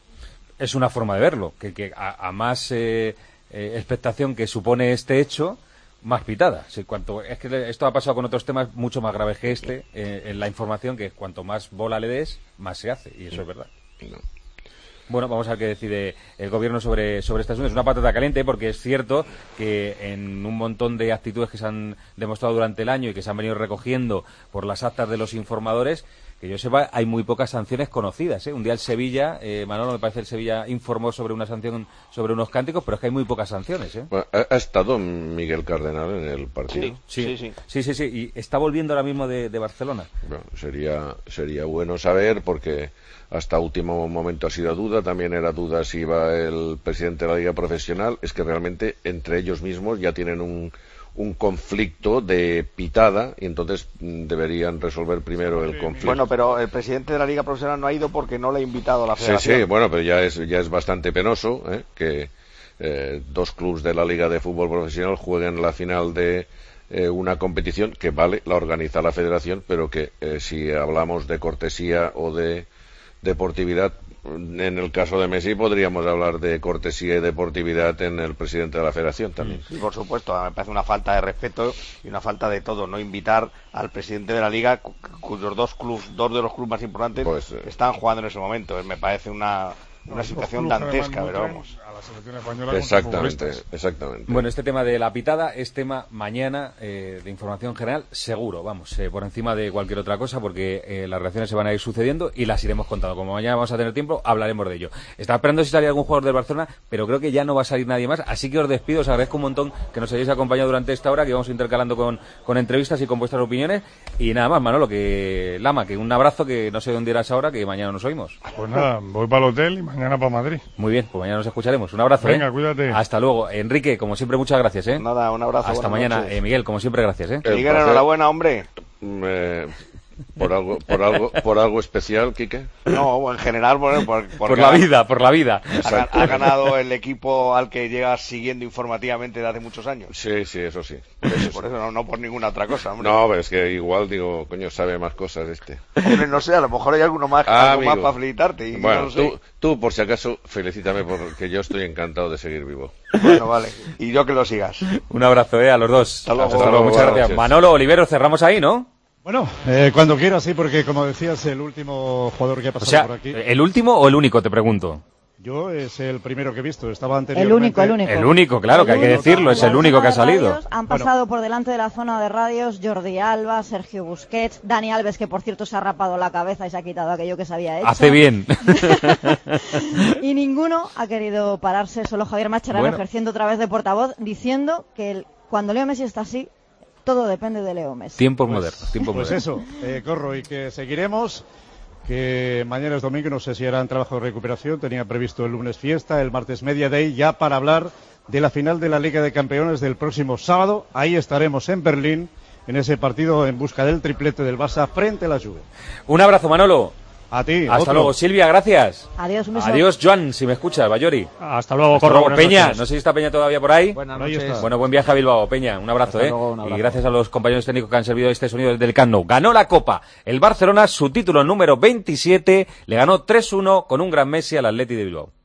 Es una forma de verlo, que, que a, a más eh, eh, expectación que supone este hecho, más pitada. Si cuanto, es que esto ha pasado con otros temas mucho más graves que este, eh, en la información, que cuanto más bola le des, más se hace, y eso no. es verdad. No. Bueno, vamos a ver qué decide el gobierno sobre, sobre este asunto. Es una patata caliente porque es cierto que en un montón de actitudes que se han demostrado durante el año y que se han venido recogiendo por las actas de los informadores, que yo sepa, hay muy pocas sanciones conocidas, ¿eh? Un día el Sevilla, eh, Manolo, me parece el Sevilla informó sobre una sanción sobre unos cánticos, pero es que hay muy pocas sanciones, ¿eh? Bueno, ha, ha estado Miguel Cardenal en el partido. Sí, sí, sí. Sí, sí, sí. Y está volviendo ahora mismo de, de Barcelona. Bueno, sería, sería bueno saber, porque hasta último momento ha sido duda, también era duda si iba el presidente de la Liga Profesional. Es que realmente entre ellos mismos ya tienen un... un conflicto de pitada y entonces deberían resolver primero el conflicto. Bueno, pero el presidente de la Liga Profesional no ha ido porque no le ha invitado a la federación. Sí, sí, bueno, pero ya es ya es bastante penoso ¿eh? que eh, dos clubes de la Liga de Fútbol Profesional jueguen la final de eh, una competición que, vale, la organiza la federación, pero que eh, si hablamos de cortesía o de deportividad, en el caso de Messi podríamos hablar de cortesía y deportividad en el presidente de la federación también. Sí, por supuesto, me parece una falta de respeto y una falta de todo, no invitar al presidente de la liga, cuyos dos clubes, dos de los clubes más importantes pues, eh, están jugando en ese momento. Me parece una una situación dantesca, pero vamos. A la selección española exactamente, exactamente. Bueno, este tema de la pitada es tema mañana eh, de información general, seguro, vamos, eh, por encima de cualquier otra cosa, porque eh, las reacciones se van a ir sucediendo y las iremos contando. Como mañana vamos a tener tiempo, hablaremos de ello. Estaba esperando si salía algún jugador del Barcelona, pero creo que ya no va a salir nadie más, así que os despido, os agradezco un montón que nos hayáis acompañado durante esta hora, que vamos intercalando con, con entrevistas y con vuestras opiniones, y nada más, Manolo, que Lama, que un abrazo, que no sé dónde irás ahora, que mañana nos oímos. Pues nada, voy para el hotel y mañana para Madrid. Muy bien, pues mañana nos escucharemos. Un abrazo. Venga, ¿eh? cuídate. Hasta luego. Enrique, como siempre, muchas gracias, ¿eh? Nada, un abrazo. Hasta mañana. Eh, Miguel, como siempre, gracias, ¿eh? Miguel, enhorabuena, hombre. Me... ¿Por algo, por algo, por algo especial, Quique? No, en general, por, por, por, por la vida, por la vida. Ha, ha ganado el equipo al que llegas siguiendo informativamente de hace muchos años. Sí, sí, eso sí. Eso por eso, no, no por ninguna otra cosa, hombre. No, pero es que igual, digo, coño, sabe más cosas este. No sé, a lo mejor hay alguno más, ah, algo más para felicitarte. Y bueno, no sé. tú, tú, por si acaso, felicítame porque yo estoy encantado de seguir vivo. Bueno, vale. Y yo que lo sigas. Un abrazo, ¿eh? A los dos. Hasta luego. Hasta luego. Muchas gracias. gracias. Manolo, Olivero, cerramos ahí, ¿no? Bueno, eh, cuando quieras, sí, porque como decías, el último jugador que ha pasado o sea, por aquí. ¿El último o el único, te pregunto? Yo es el primero que he visto, estaba anteriormente. El único, el único. El único, claro, el que hay que decirlo, es el único que ha salido. Radios, han pasado bueno. por delante de la zona de radios Jordi Alba, Sergio Busquets, Dani Alves, que por cierto se ha rapado la cabeza y se ha quitado aquello que se había hecho. Hace bien. Y ninguno ha querido pararse, solo Javier Mascherano bueno. ejerciendo otra vez de portavoz, diciendo que el, cuando Leo Messi está así, todo depende de Leo Messi. Tiempos pues, modernos, tiempos pues modernos. Pues eso, eh, Corro, y que seguiremos, que mañana es domingo, no sé si harán trabajo de recuperación, tenía previsto el lunes fiesta, el martes media day, ya para hablar de la final de la Liga de Campeones del próximo sábado. Ahí estaremos en Berlín, en ese partido en busca del triplete del Barça frente a la Juve. Un abrazo, Manolo. A ti. Hasta otro. luego, Silvia, gracias. Adiós, un beso. Adiós, Joan, si me escuchas, Bayori. Hasta luego, Hasta Corro. luego, Peña. Noches. No sé si está Peña todavía por ahí. Buenas noches. Bueno, buen viaje a Bilbao, Peña. Un abrazo, Hasta ¿eh? luego, un abrazo. Y gracias a los compañeros técnicos que han servido este sonido desde el Camp Nou. Ganó la Copa. El Barcelona, su título número veintisiete, le ganó tres uno con un gran Messi al Atleti de Bilbao.